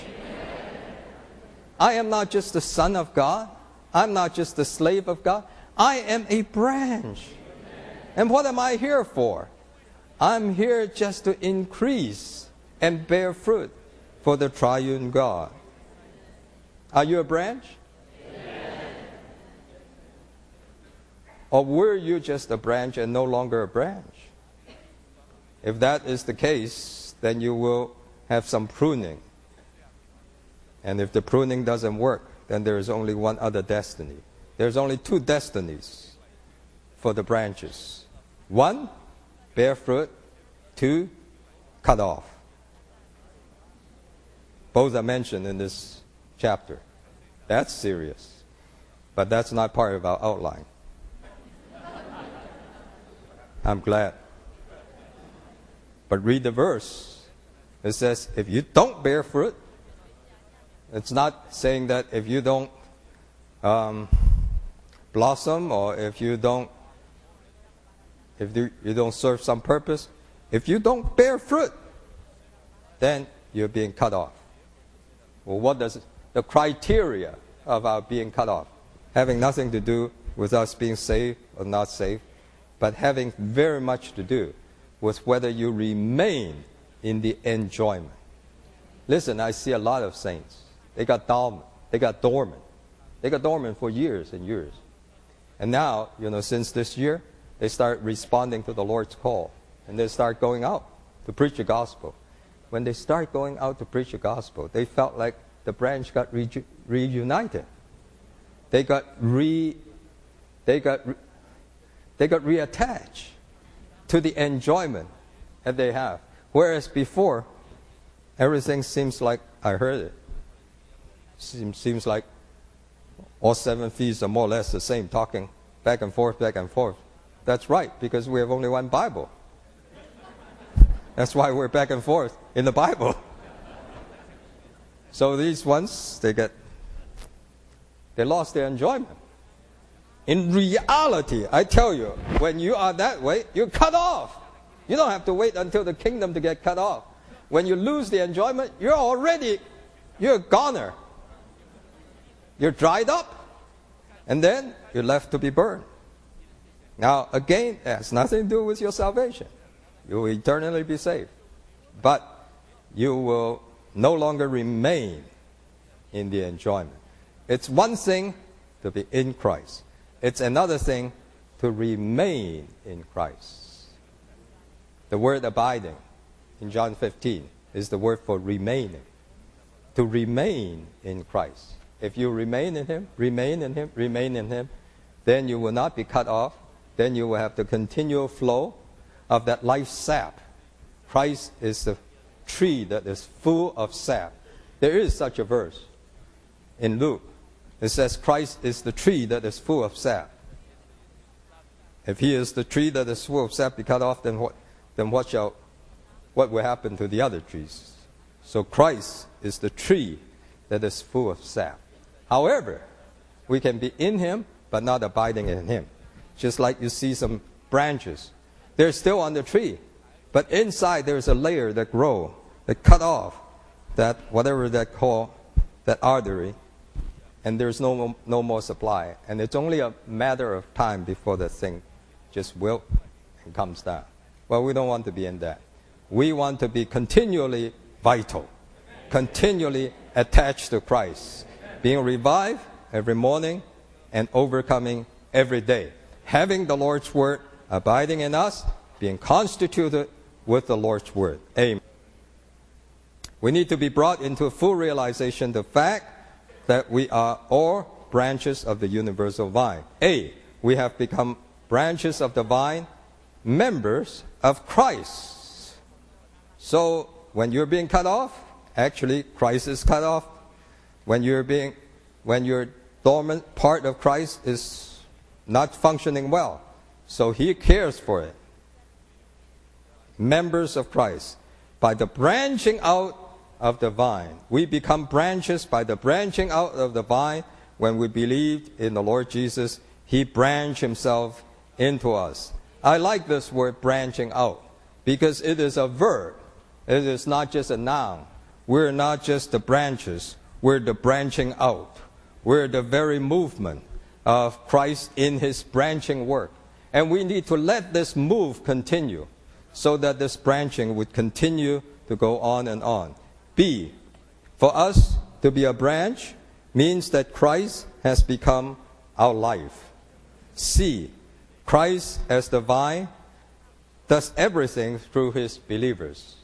I am not just the son of God. I'm not just the slave of God. I am a branch. And what am I here for? I'm here just to increase and bear fruit for the triune God. Are you a branch? Or were you just a branch and no longer a branch? If that is the case, then you will have some pruning. And if the pruning doesn't work, then there is only one other destiny. There's only two destinies for the branches. One, bear fruit. Two, cut off. Both are mentioned in this chapter. That's serious. But that's not part of our outline. I'm glad. But read the verse. It says, if you don't bear fruit, it's not saying that if you don't blossom or if you don't serve some purpose, if you don't bear fruit, then you're being cut off. Well, what does the criteria of our being cut off? Having nothing to do with us being saved or not saved, but having very much to do with whether you remain in the enjoyment. Listen, I see a lot of saints. They got dormant. They got dormant for years and years. And now, since this year, they start responding to the Lord's call. And they start going out to preach the gospel. When they start going out to preach the gospel, they felt like the branch got reunited. They got reattached to the enjoyment that they have. Whereas before, everything seems like, I heard it, seems like all 7 feasts are more or less the same, talking back and forth, back and forth. That's right, because we have only one Bible. That's why we're back and forth in the Bible. So these ones, they lost their enjoyment. In reality, I tell you, when you are that way, you're cut off. You don't have to wait until the kingdom to get cut off. When you lose the enjoyment, you're a goner. You're dried up, and then you're left to be burned. Now, again, it has nothing to do with your salvation. You will eternally be saved. But you will no longer remain in the enjoyment. It's one thing to be in Christ. It's another thing to remain in Christ. The word abiding in John 15 is the word for remaining. To remain in Christ. If you remain in Him, remain in Him, remain in Him, then you will not be cut off. Then you will have the continual flow of that life sap. Christ is the tree that is full of sap. There is such a verse in Luke. It says Christ is the tree that is full of sap. If He is the tree that is full of sap be cut off, then what will happen to the other trees? So Christ is the tree that is full of sap. However, we can be in Him but not abiding in Him. Just like you see some branches. They're still on the tree, but inside there's a layer that grow, that cut off that whatever that call, that artery, and there's no more supply. And it's only a matter of time before the thing just wilts and comes down. Well, we don't want to be in that. We want to be continually vital. Continually attached to Christ. Being revived every morning and overcoming every day. Having the Lord's Word abiding in us, being constituted with the Lord's Word. Amen. We need to be brought into full realization the fact that we are all branches of the universal vine. A, we have become branches of the vine, members of Christ. So when you're being cut off, actually Christ is cut off. When your dormant part of Christ is not functioning well, so He cares for it. Members of Christ. By the branching out of the vine. We become branches by the branching out of the vine. When we believed in the Lord Jesus, He branched Himself into us. I like this word branching out because it is a verb. It is not just a noun. We're not just the branches. We're the branching out. We're the very movement of Christ in His branching work. And we need to let this move continue so that this branching would continue to go on and on. B, for us to be a branch means that Christ has become our life. C, Christ as the vine does everything through His believers.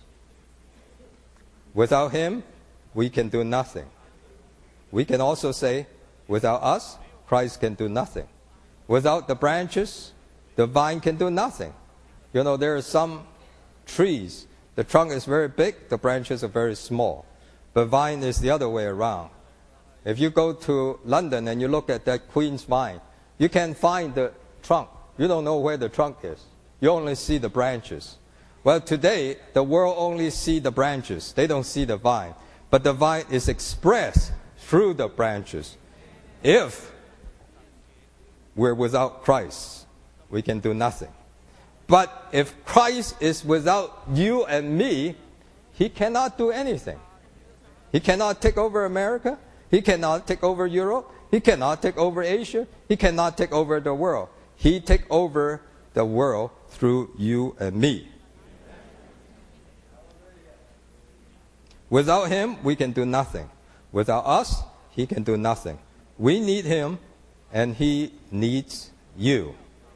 Without Him, we can do nothing. We can also say, without us, Christ can do nothing. Without the branches, the vine can do nothing. You know, there are some trees, the trunk is very big, the branches are very small. But vine is the other way around. If you go to London and you look at that Queen's vine, you can't find the trunk. You don't know where the trunk is. You only see the branches. Well, today, the world only see the branches. They don't see the vine. But the vine is expressed through the branches. If we're without Christ, we can do nothing. But if Christ is without you and me, He cannot do anything. He cannot take over America. He cannot take over Europe. He cannot take over Asia. He cannot take over the world. He takes over the world through you and me. Without Him, we can do nothing. Without us, He can do nothing. We need Him, and He needs you.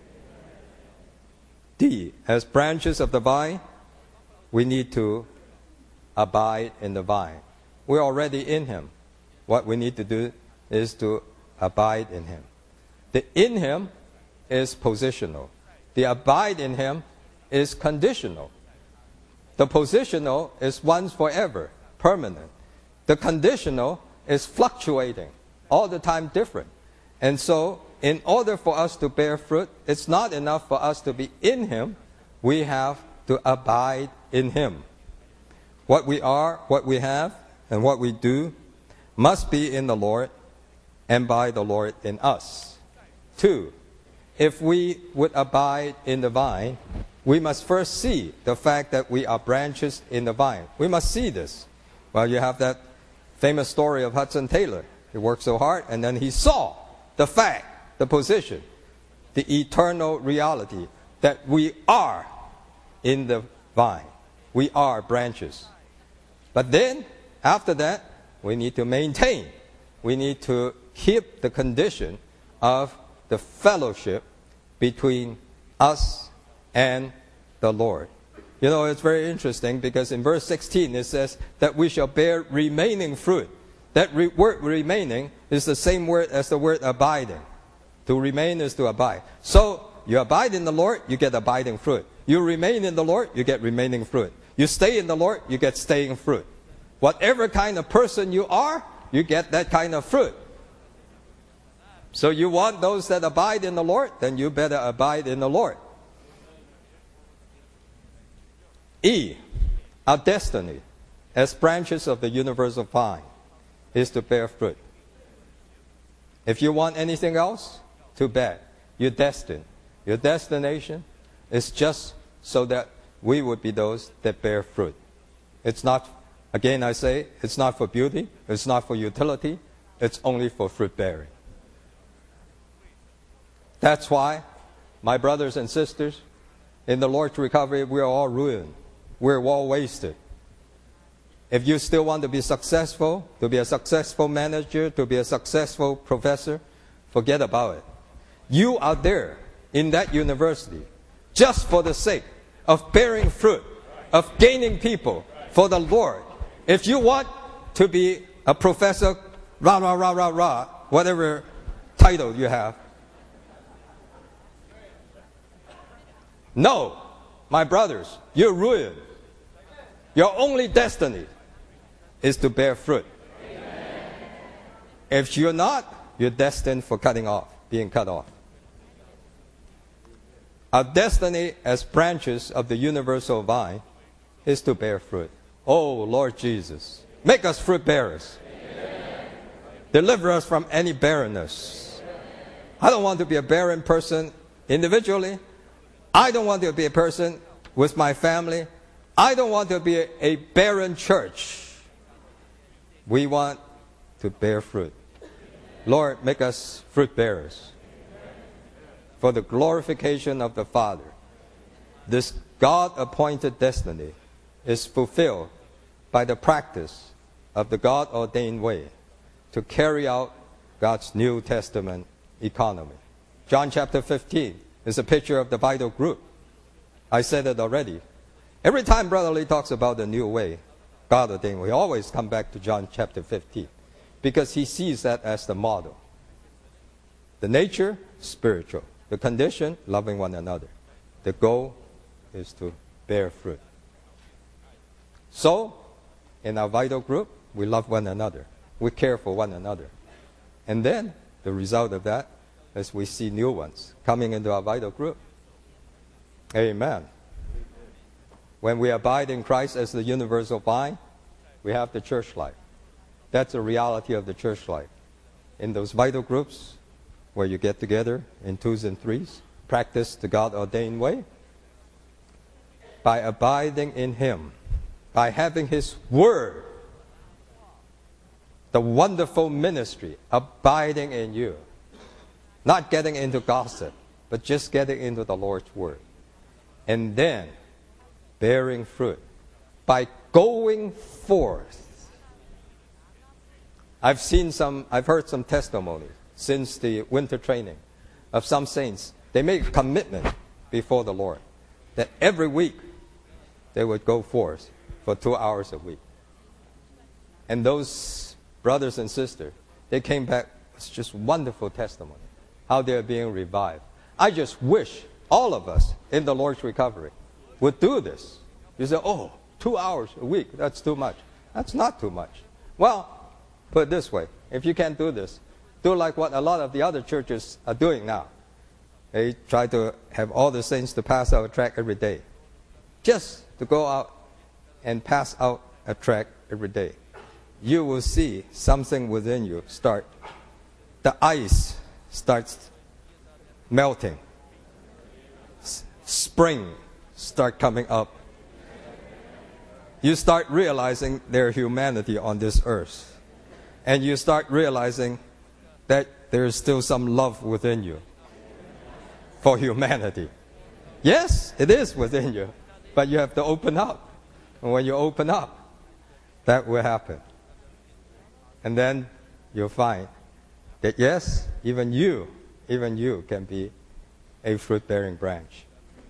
D, as branches of the vine, we need to abide in the vine. We're already in Him. What we need to do is to abide in Him. The in Him is positional. The abide in Him is conditional. The positional is once forever, permanent. The conditional is fluctuating, all the time different. And so, in order for us to bear fruit, it's not enough for us to be in Him. We have to abide in Him. What we are, what we have, and what we do must be in the Lord and by the Lord in us. 2, if we would abide in the vine, we must first see the fact that we are branches in the vine. We must see this. Well, you have that famous story of Hudson Taylor. He worked so hard, and then he saw the fact, the position, the eternal reality that we are in the vine. We are branches. But then, after that, we need to maintain. We need to keep the condition of the fellowship between us and the Lord. You know, it's very interesting because in verse 16 it says that we shall bear remaining fruit. That word remaining is the same word as the word abiding. To remain is to abide. So, you abide in the Lord, you get abiding fruit. You remain in the Lord, you get remaining fruit. You stay in the Lord, you get staying fruit. Whatever kind of person you are, you get that kind of fruit. So you want those that abide in the Lord, then you better abide in the Lord. E, our destiny as branches of the universal vine is to bear fruit. If you want anything else, too bad. You're destined. Your destination is just so that we would be those that bear fruit. It's not, again I say, it's not for beauty, it's not for utility, it's only for fruit bearing. That's why, my brothers and sisters, in the Lord's recovery, we are all ruined. We're all wasted. If you still want to be successful, to be a successful manager, to be a successful professor, forget about it. You are there in that university just for the sake of bearing fruit, of gaining people for the Lord. If you want to be a professor, whatever title you have, no, my brothers, you're ruined. Your only destiny is to bear fruit. Amen. If you're not, you're destined for being cut off. Our destiny as branches of the universal vine is to bear fruit. Oh, Lord Jesus, make us fruit bearers. Amen. Deliver us from any barrenness. I don't want to be a barren person individually. I don't want to be a person with my family. I don't want to be a barren church. We want to bear fruit. Lord, make us fruit bearers for the glorification of the Father. This God-appointed destiny is fulfilled by the practice of the God-ordained way to carry out God's New Testament economy. John chapter 15 is a picture of the vital group. I said it already. Every time Brother Lee talks about the new way, God-ordained, we always come back to John chapter 15 because he sees that as the model. The nature, spiritual. The condition, loving one another. The goal is to bear fruit. So, in our vital group, we love one another. We care for one another. And then, the result of that is we see new ones coming into our vital group. Amen. When we abide in Christ as the universal vine, we have the church life. That's the reality of the church life. In those vital groups where you get together in twos and threes, practice the God-ordained way, by abiding in Him, by having His Word, the wonderful ministry abiding in you, not getting into gossip, but just getting into the Lord's Word. And then bearing fruit by going forth. I've heard some testimonies since the winter training of some saints. They make a commitment before the Lord that every week they would go forth for 2 hours a week. And those brothers and sisters, they came back with just wonderful testimony, how they're being revived. I just wish all of us in the Lord's recovery would do this. You say, 2 hours a week, that's too much. That's not too much. Well, put it this way. If you can't do this, do like what a lot of the other churches are doing now. They try to have all the saints to pass out a tract every day. Just to go out and pass out a tract every day. You will see something within you start. The ice starts melting. Spring start coming up. You start realizing there's humanity on this earth. And you start realizing that there is still some love within you for humanity. Yes, it is within you. But you have to open up. And when you open up, that will happen. And then you'll find that yes, even you can be a fruit-bearing branch.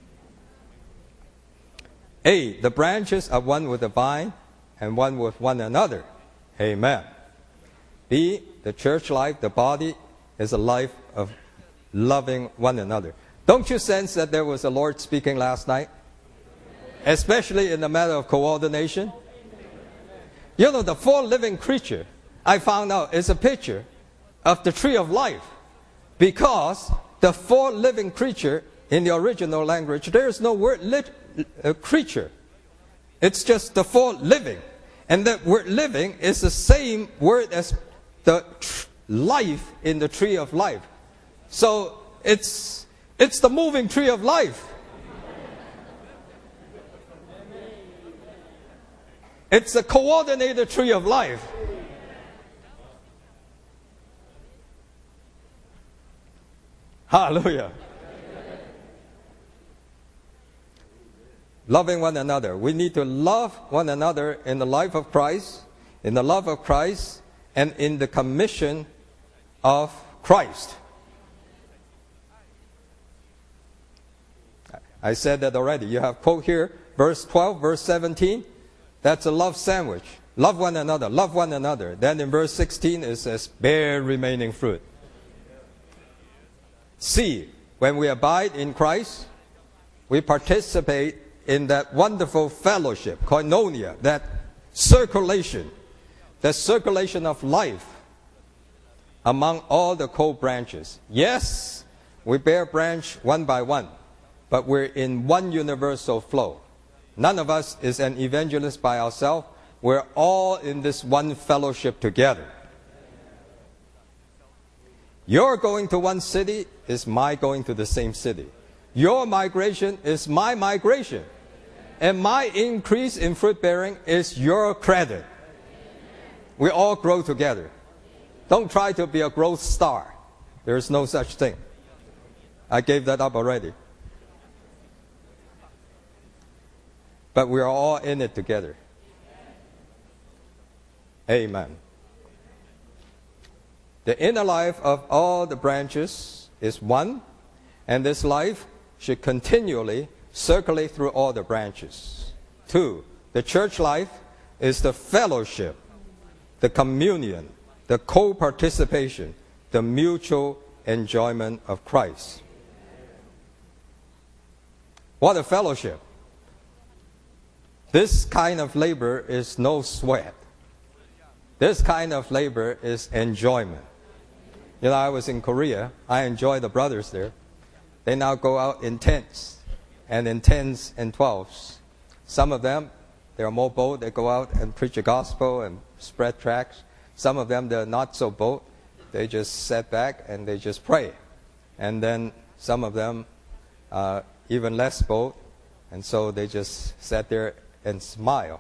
A, the branches are one with the vine and one with one another. Amen. B, the church life, the body, is a life of loving one another. Don't you sense that there was a Lord speaking last night? Especially in the matter of coordination. You know, the four living creature, I found out, is a picture of the tree of life. Because the four living creature, in the original language, there is no word creature. It's just the four living. And that word living is the same word as the life in the tree of life. So it's the moving tree of life. It's a coordinated tree of life. Hallelujah. loving one another. We need to love one another in the life of Christ, in the love of Christ, and in the commission of Christ. I said that already. You have quote here, verse 12, verse 17. That's a love sandwich. Love one another, love one another. Then in verse 16 it says, bear remaining fruit. See, when we abide in Christ, we participate in that wonderful fellowship, koinonia, that circulation of life among all the co-branches. Yes, we bear branch one by one, but we're in one universal flow. None of us is an evangelist by ourselves. We're all in this one fellowship together. Your going to one city is my going to the same city. Your migration is my migration. And my increase in fruit bearing is your credit. We all grow together. Don't try to be a growth star. There is no such thing. I gave that up already. But we are all in it together. Amen. The inner life of all the branches is one, and this life should continually circulate through all the branches. 2, the church life is the fellowship, the communion, the co-participation, the mutual enjoyment of Christ. What a fellowship. This kind of labor is no sweat. This kind of labor is enjoyment. You know, I was in Korea. I enjoy the brothers there. They now go out in tents, and in 10s and 12s. Some of them, they are more bold. They go out and preach the gospel and spread tracts. Some of them, they're not so bold. They just sit back and they just pray. And then some of them are even less bold, and so they just sat there and smile.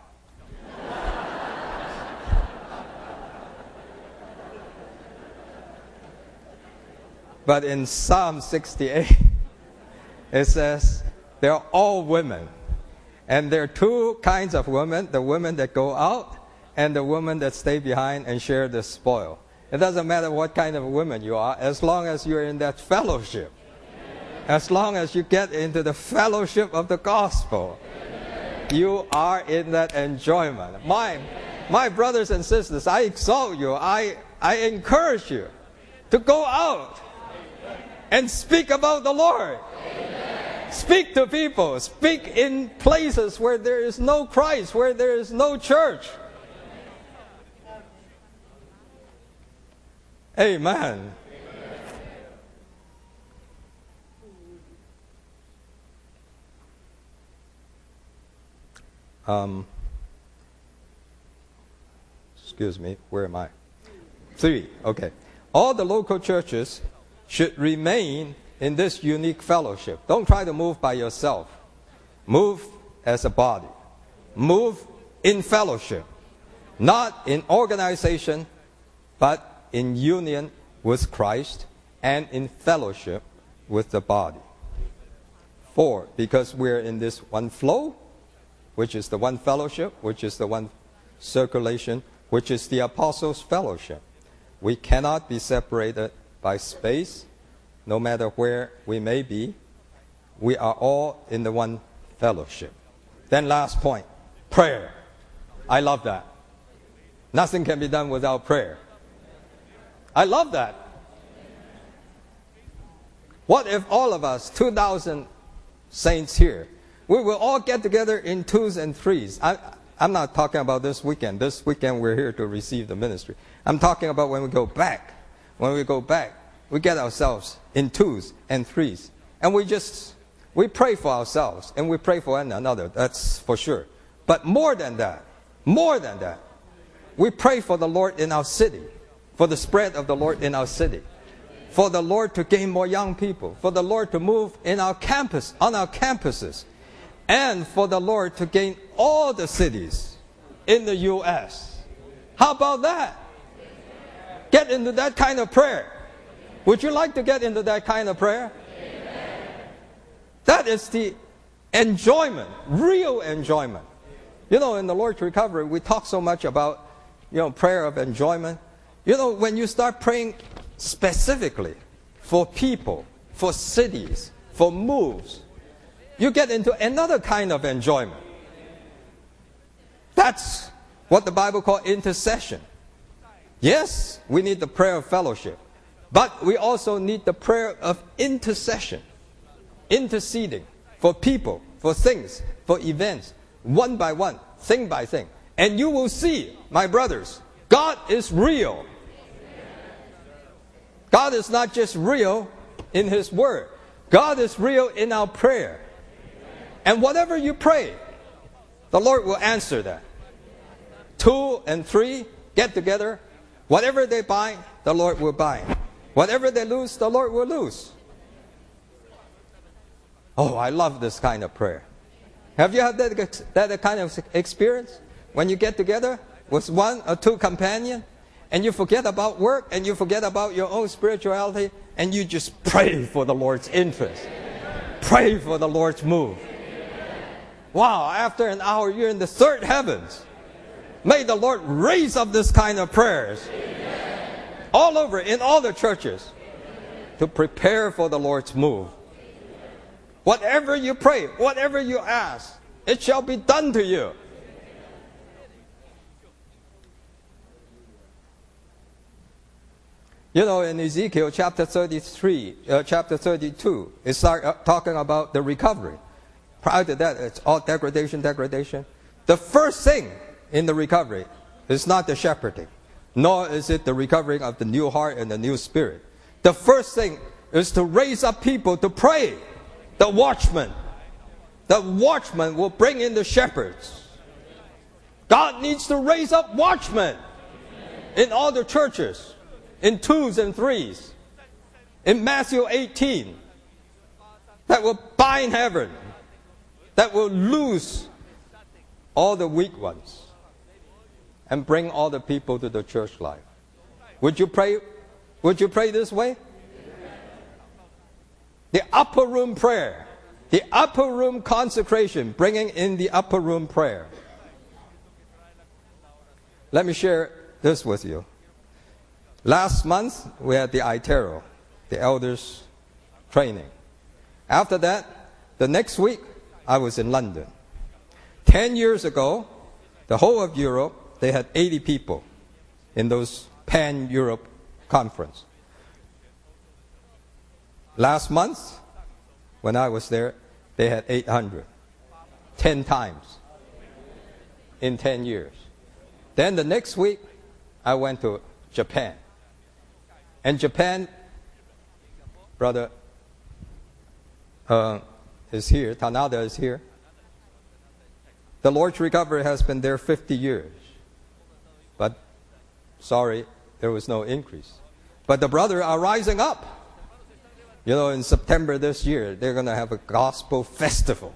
But in Psalm 68, it says, they're all women. And there are 2 kinds of women, the women that go out and the women that stay behind and share the spoil. It doesn't matter what kind of woman you are, as long as you're in that fellowship. As long as you get into the fellowship of the gospel, you are in that enjoyment. My brothers and sisters, I exalt you. I encourage you to go out and speak about the Lord. Amen. Speak to people. Speak in places where there is no Christ, where there is no church. Amen. Excuse me, where am I? 3, okay. All the local churches should remain in this unique fellowship. Don't try to move by yourself. Move as a body. Move in fellowship. Not in organization, but in union with Christ and in fellowship with the body. 4, because we're in this one flow, which is the one fellowship, which is the one circulation, which is the apostles' fellowship. We cannot be separated by space, no matter where we may be. We are all in the one fellowship. Then last point, prayer. I love that. Nothing can be done without prayer. I love that. What if all of us, 2,000 saints here, we will all get together in 2s and 3s. I'm not talking about this weekend. This weekend we're here to receive the ministry. I'm talking about when we go back. When we go back, we get ourselves in 2s and 3s. And we pray for ourselves and we pray for one another. That's for sure. But more than that, we pray for the Lord in our city, for the spread of the Lord in our city, for the Lord to gain more young people, for the Lord to move in our campus, on our campuses, and for the Lord to gain all the cities in the U.S. How about that? Get into that kind of prayer. Would you like to get into that kind of prayer? That is the enjoyment, real enjoyment. You know, in the Lord's Recovery, we talk so much about, prayer of enjoyment. You know, when you start praying specifically for people, for cities, for moves, you get into another kind of enjoyment. That's what the Bible calls intercession. Yes, we need the prayer of fellowship, but we also need the prayer of intercession, interceding for people, for things, for events, one by one, thing by thing. And you will see, my brothers, God is real. God is not just real in His Word. God is real in our prayer. And whatever you pray, the Lord will answer that. 2 and 3 get together. Whatever they bind, the Lord will bind. Whatever they lose, the Lord will lose. Oh, I love this kind of prayer. Have you had that kind of experience? When you get together with 1 or 2 companions, and you forget about work, and you forget about your own spirituality, and you just pray for the Lord's interest. Pray for the Lord's move. Wow, after an hour, you're in the third heavens. May the Lord raise up this kind of prayers all over, in all the churches, to prepare for the Lord's move. Whatever you pray, whatever you ask, it shall be done to you. You know, in Ezekiel chapter 32, it starts talking about the recovery. Prior to that, it's all degradation. The first thing in the recovery is not the shepherding, nor is it the recovering of the new heart and the new spirit. The first thing is to raise up people to pray. The watchman will bring in the shepherds. God needs to raise up watchmen in all the churches, in 2s and 3s. In Matthew 18, that will bind heaven, that will loose all the weak ones and bring all the people to the church life. Would you pray this way? The upper room prayer, the upper room consecration, bringing in the upper room prayer. Let me share this with you. Last month, we had the ITERO, the elders training. After that, the next week, I was in London. 10 years ago, the whole of Europe, they had 80 people in those Pan-Europe conference. Last month, when I was there, they had 800. 10 times in 10 years. Then the next week, I went to Japan. And Japan, brother is here, Tanada is here. The Lord's Recovery has been there 50 years. But, sorry, there was no increase. But the brothers are rising up. You know, in September this year, they're going to have a gospel festival.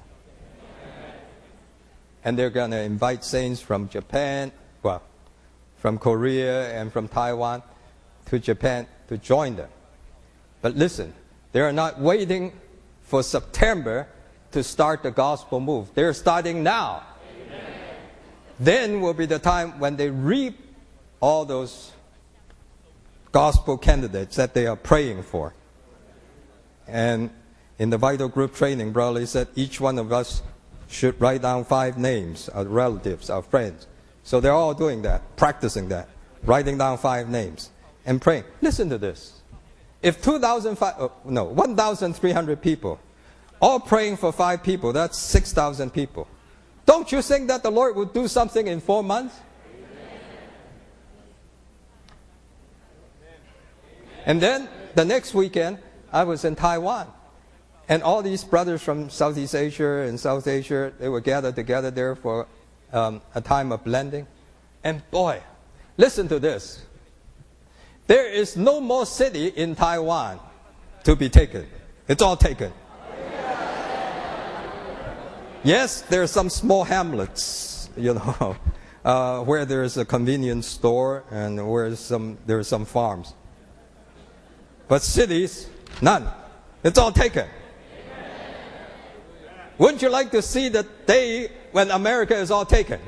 And they're going to invite saints from Japan, from Korea and from Taiwan to Japan to join them. But listen, they are not waiting for September to start the gospel move. They're starting now. Amen. Then will be the time when they reap all those gospel candidates that they are praying for. And in the vital group training, Brother Lee said each one of us should write down 5 names of relatives, of friends. So they're all doing that, practicing that, writing down 5 names and praying. Listen to this. If 1,300 people, all praying for 5 people, that's 6,000 people. Don't you think that the Lord would do something in 4 months? And then the next weekend, I was in Taiwan. And all these brothers from Southeast Asia and South Asia, they were gathered together there for a time of blending. And boy, listen to this. There is no more city in Taiwan to be taken. It's all taken. Yes, there are some small hamlets, where there is a convenience store and where there are some farms. But cities, none. It's all taken. Wouldn't you like to see the day when America is all taken?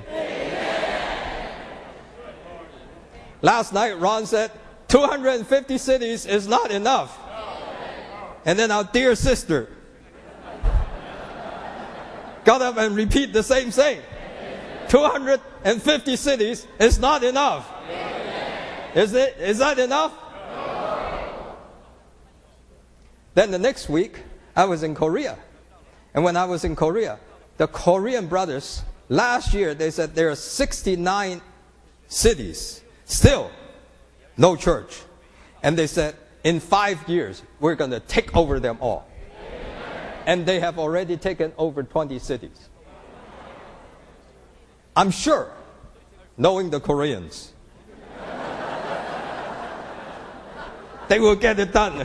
Last night, Ron said, 250 cities is not enough. And then our dear sister got up and repeated the same thing. 250 cities is not enough. Is that enough? Then the next week, I was in Korea. And when I was in Korea, the Korean brothers, last year, they said there are 69 cities, still no church. And they said, in 5 years, we're going to take over them all. And they have already taken over 20 cities. I'm sure, knowing the Koreans, they will get it done.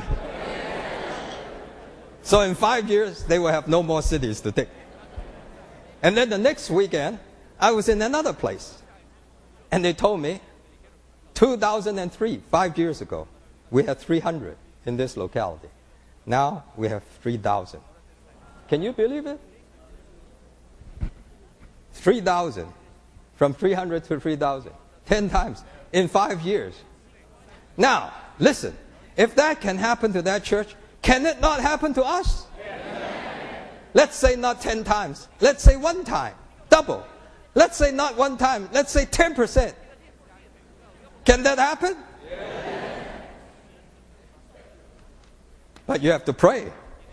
So in 5 years, they will have no more cities to take. And then the next weekend, I was in another place. And they told me, 2003, 5 years ago, we had 300 in this locality. Now we have 3,000. Can you believe it? 3,000. From 300 to 3,000. 10 times in 5 years. Now, listen. If that can happen to that church, can it not happen to us? Let's say not 10 times. Let's say 1 time. Double. Let's say not 1 time. Let's say 10%. Can that happen? But you have to pray.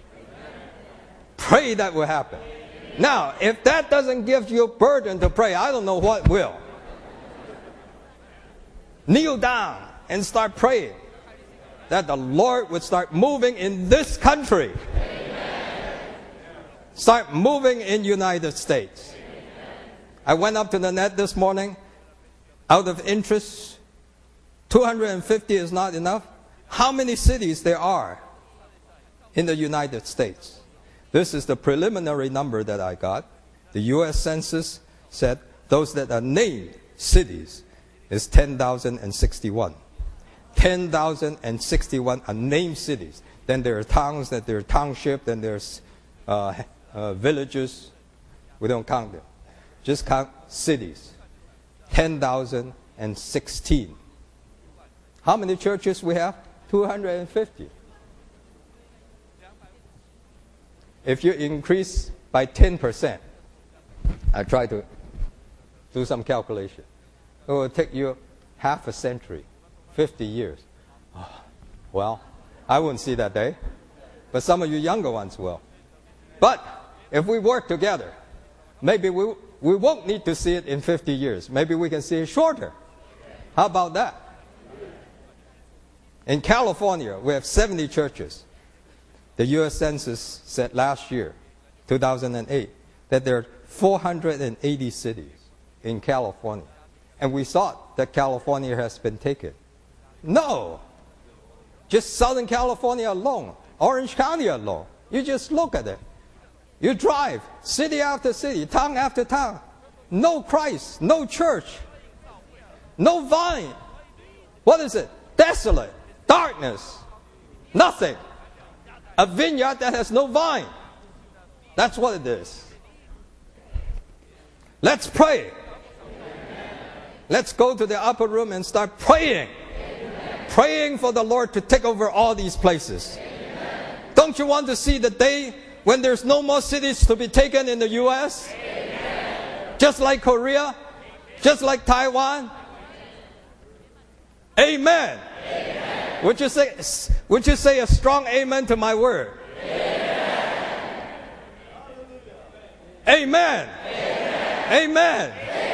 Pray that will happen. Now, if that doesn't give you a burden to pray, I don't know what will. Kneel down and start praying that the Lord would start moving in this country. Start moving in United States. I went up to the net this morning. Out of interest, 250 is not enough. How many cities there are in the United States? This is the preliminary number that I got. The U.S. Census said those that are named cities is 10,061. 10,061 are named cities. Then there are towns, then there are townships, then there's villages. We don't count them. Just count cities. 10,016. How many churches we have? 250. If you increase by 10%, I try to do some calculation. It will take you half a century, 50 years. Oh, well, I wouldn't see that day, but some of you younger ones will. But if we work together, maybe we won't need to see it in 50 years. Maybe we can see it shorter. How about that? In California, we have 70 churches. The U.S. Census said last year, 2008, that there are 480 cities in California. And we thought that California has been taken. No! Just Southern California alone, Orange County alone. You just look at it. You drive, city after city, town after town. No Christ, no church, no vine. What is it? Desolate, darkness, nothing. A vineyard that has no vine. That's what it is. Let's pray. Let's go to the upper room and start praying. Praying for the Lord to take over all these places. Don't you want to see the day when there's no more cities to be taken in the U.S.? Just like Korea? Just like Taiwan? Amen. Would you say a strong amen to my word? Amen. Amen.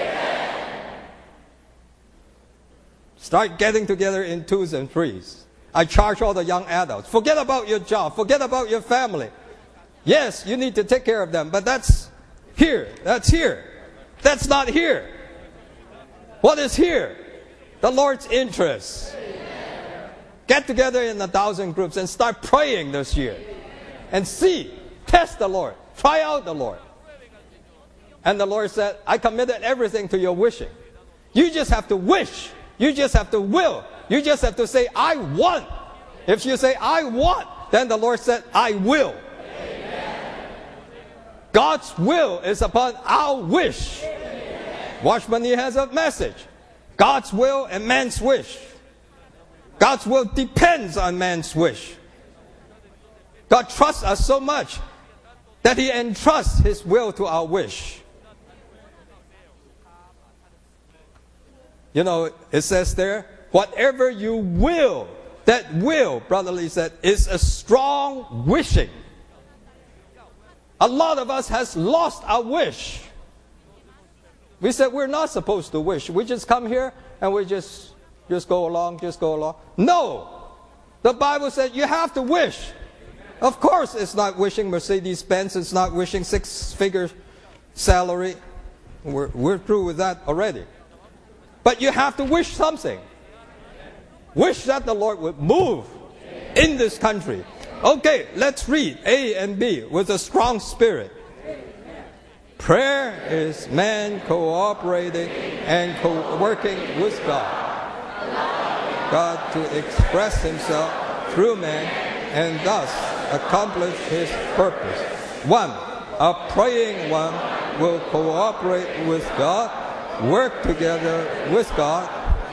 Start getting together in 2s and 3s. I charge all the young adults. Forget about your job. Forget about your family. Yes, you need to take care of them, but that's here. That's here. That's not here. What is here? The Lord's interest. Get together in 1,000 groups and start praying this year. And see, test the Lord. Try out the Lord. And the Lord said, I committed everything to your wishing. You just have to wish. You just have to will. You just have to say, I want. If you say, I want, then the Lord said, I will. Amen. God's will is upon our wish. Watchman Nee has a message. God's will and man's wish. God's will depends on man's wish. God trusts us so much that He entrusts His will to our wish. You know, it says there, whatever you will, that will, Brother Lee said, is a strong wishing. A lot of us has lost our wish. We said we're not supposed to wish. We just come here and we just go along, No! The Bible said you have to wish. Of course it's not wishing Mercedes-Benz, it's not wishing 6-figure salary. We're through with that already. But you have to wish something. Wish that the Lord would move in this country. Okay, let's read A and B with a strong spirit. Prayer is man cooperating and co-working with God to express Himself through man and thus accomplish His purpose. 1. A praying one will cooperate with God, work together with God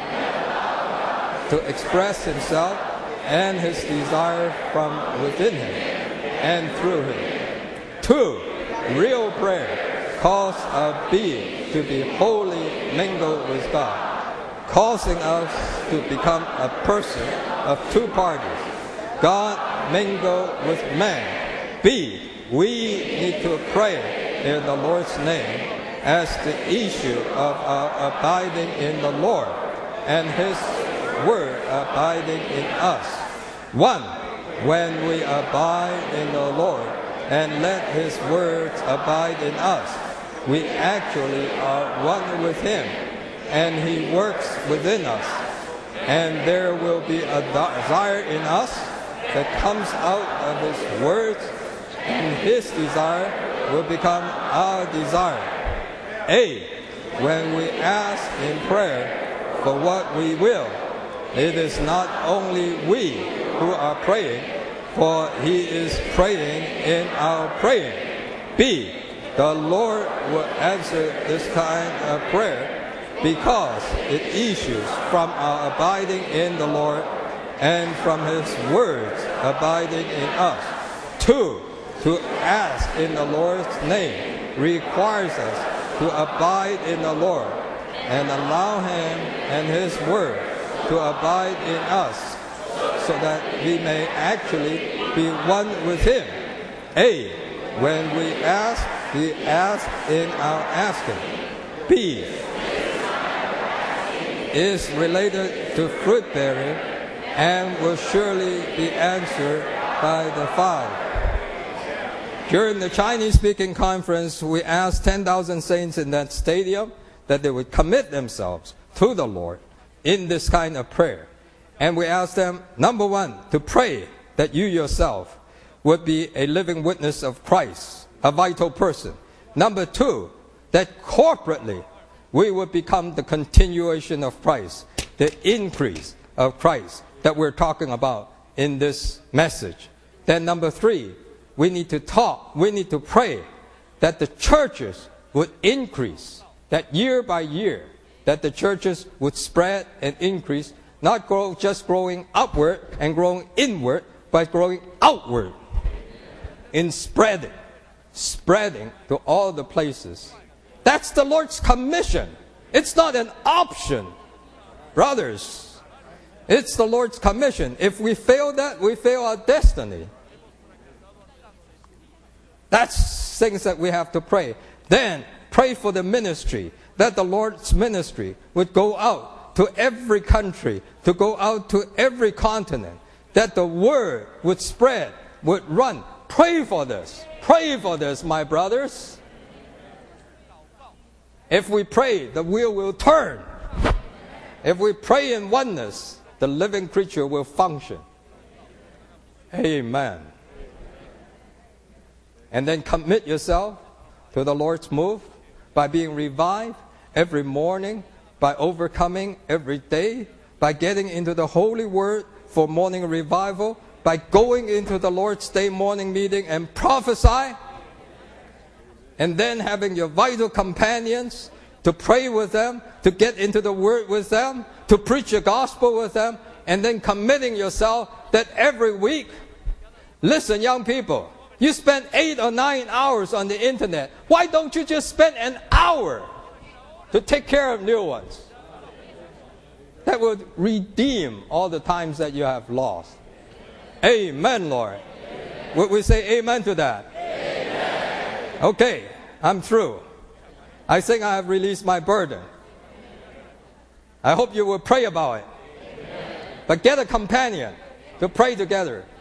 to express Himself and His desire from within Him and through Him. 2. Real prayer calls a being to be wholly mingled with God, causing us to become a person of two parties, God mingled with man. B. We need to pray in the Lord's name as the issue of our abiding in the Lord and His Word abiding in us. 1. When we abide in the Lord and let His words abide in us, we actually are one with Him, and He works within us. And there will be a desire in us that comes out of His words, and His desire will become our desire. A. When we ask in prayer for what we will, it is not only we who are praying, for He is praying in our praying. B. The Lord will answer this kind of prayer because it issues from our abiding in the Lord and from His words abiding in us. 2. To ask in the Lord's name requires us to abide in the Lord and allow Him and His word to abide in us so that we may actually be one with Him. A. When we ask in our asking. B. Is related to fruit bearing and will surely be answered by the Father. During the Chinese speaking conference, we asked 10,000 saints in that stadium that they would commit themselves to the Lord in this kind of prayer. And we asked them, number 1, to pray that you yourself would be a living witness of Christ, a vital person. Number 2, that corporately we would become the continuation of Christ, the increase of Christ that we're talking about in this message. Then number 3, we need to pray that the churches would increase, that year by year, that the churches would spread and increase, not just growing upward and growing inward, but growing outward in spreading to all the places. That's the Lord's commission. It's not an option, brothers. It's the Lord's commission. If we fail that, we fail our destiny. That's things that we have to pray. Then pray for the ministry, that the Lord's ministry would go out to every country, to go out to every continent, that the word would spread, would run. Pray for this. Pray for this, my brothers. If we pray, the wheel will turn. If we pray in oneness, the living creature will function. Amen. And then commit yourself to the Lord's move by being revived every morning, by overcoming every day, by getting into the Holy Word for morning revival, by going into the Lord's Day morning meeting and prophesy. and then having your vital companions to pray with them, to get into the Word with them, to preach the gospel with them, and then committing yourself that every week, listen, young people, you spend 8 or 9 hours on the internet. Why don't you just spend an hour to take care of new ones? That would redeem all the times that you have lost. Amen, Lord. Amen. Would we say amen to that? Amen. Okay, I'm through. I think I have released my burden. I hope you will pray about it. Amen. But get a companion to pray together.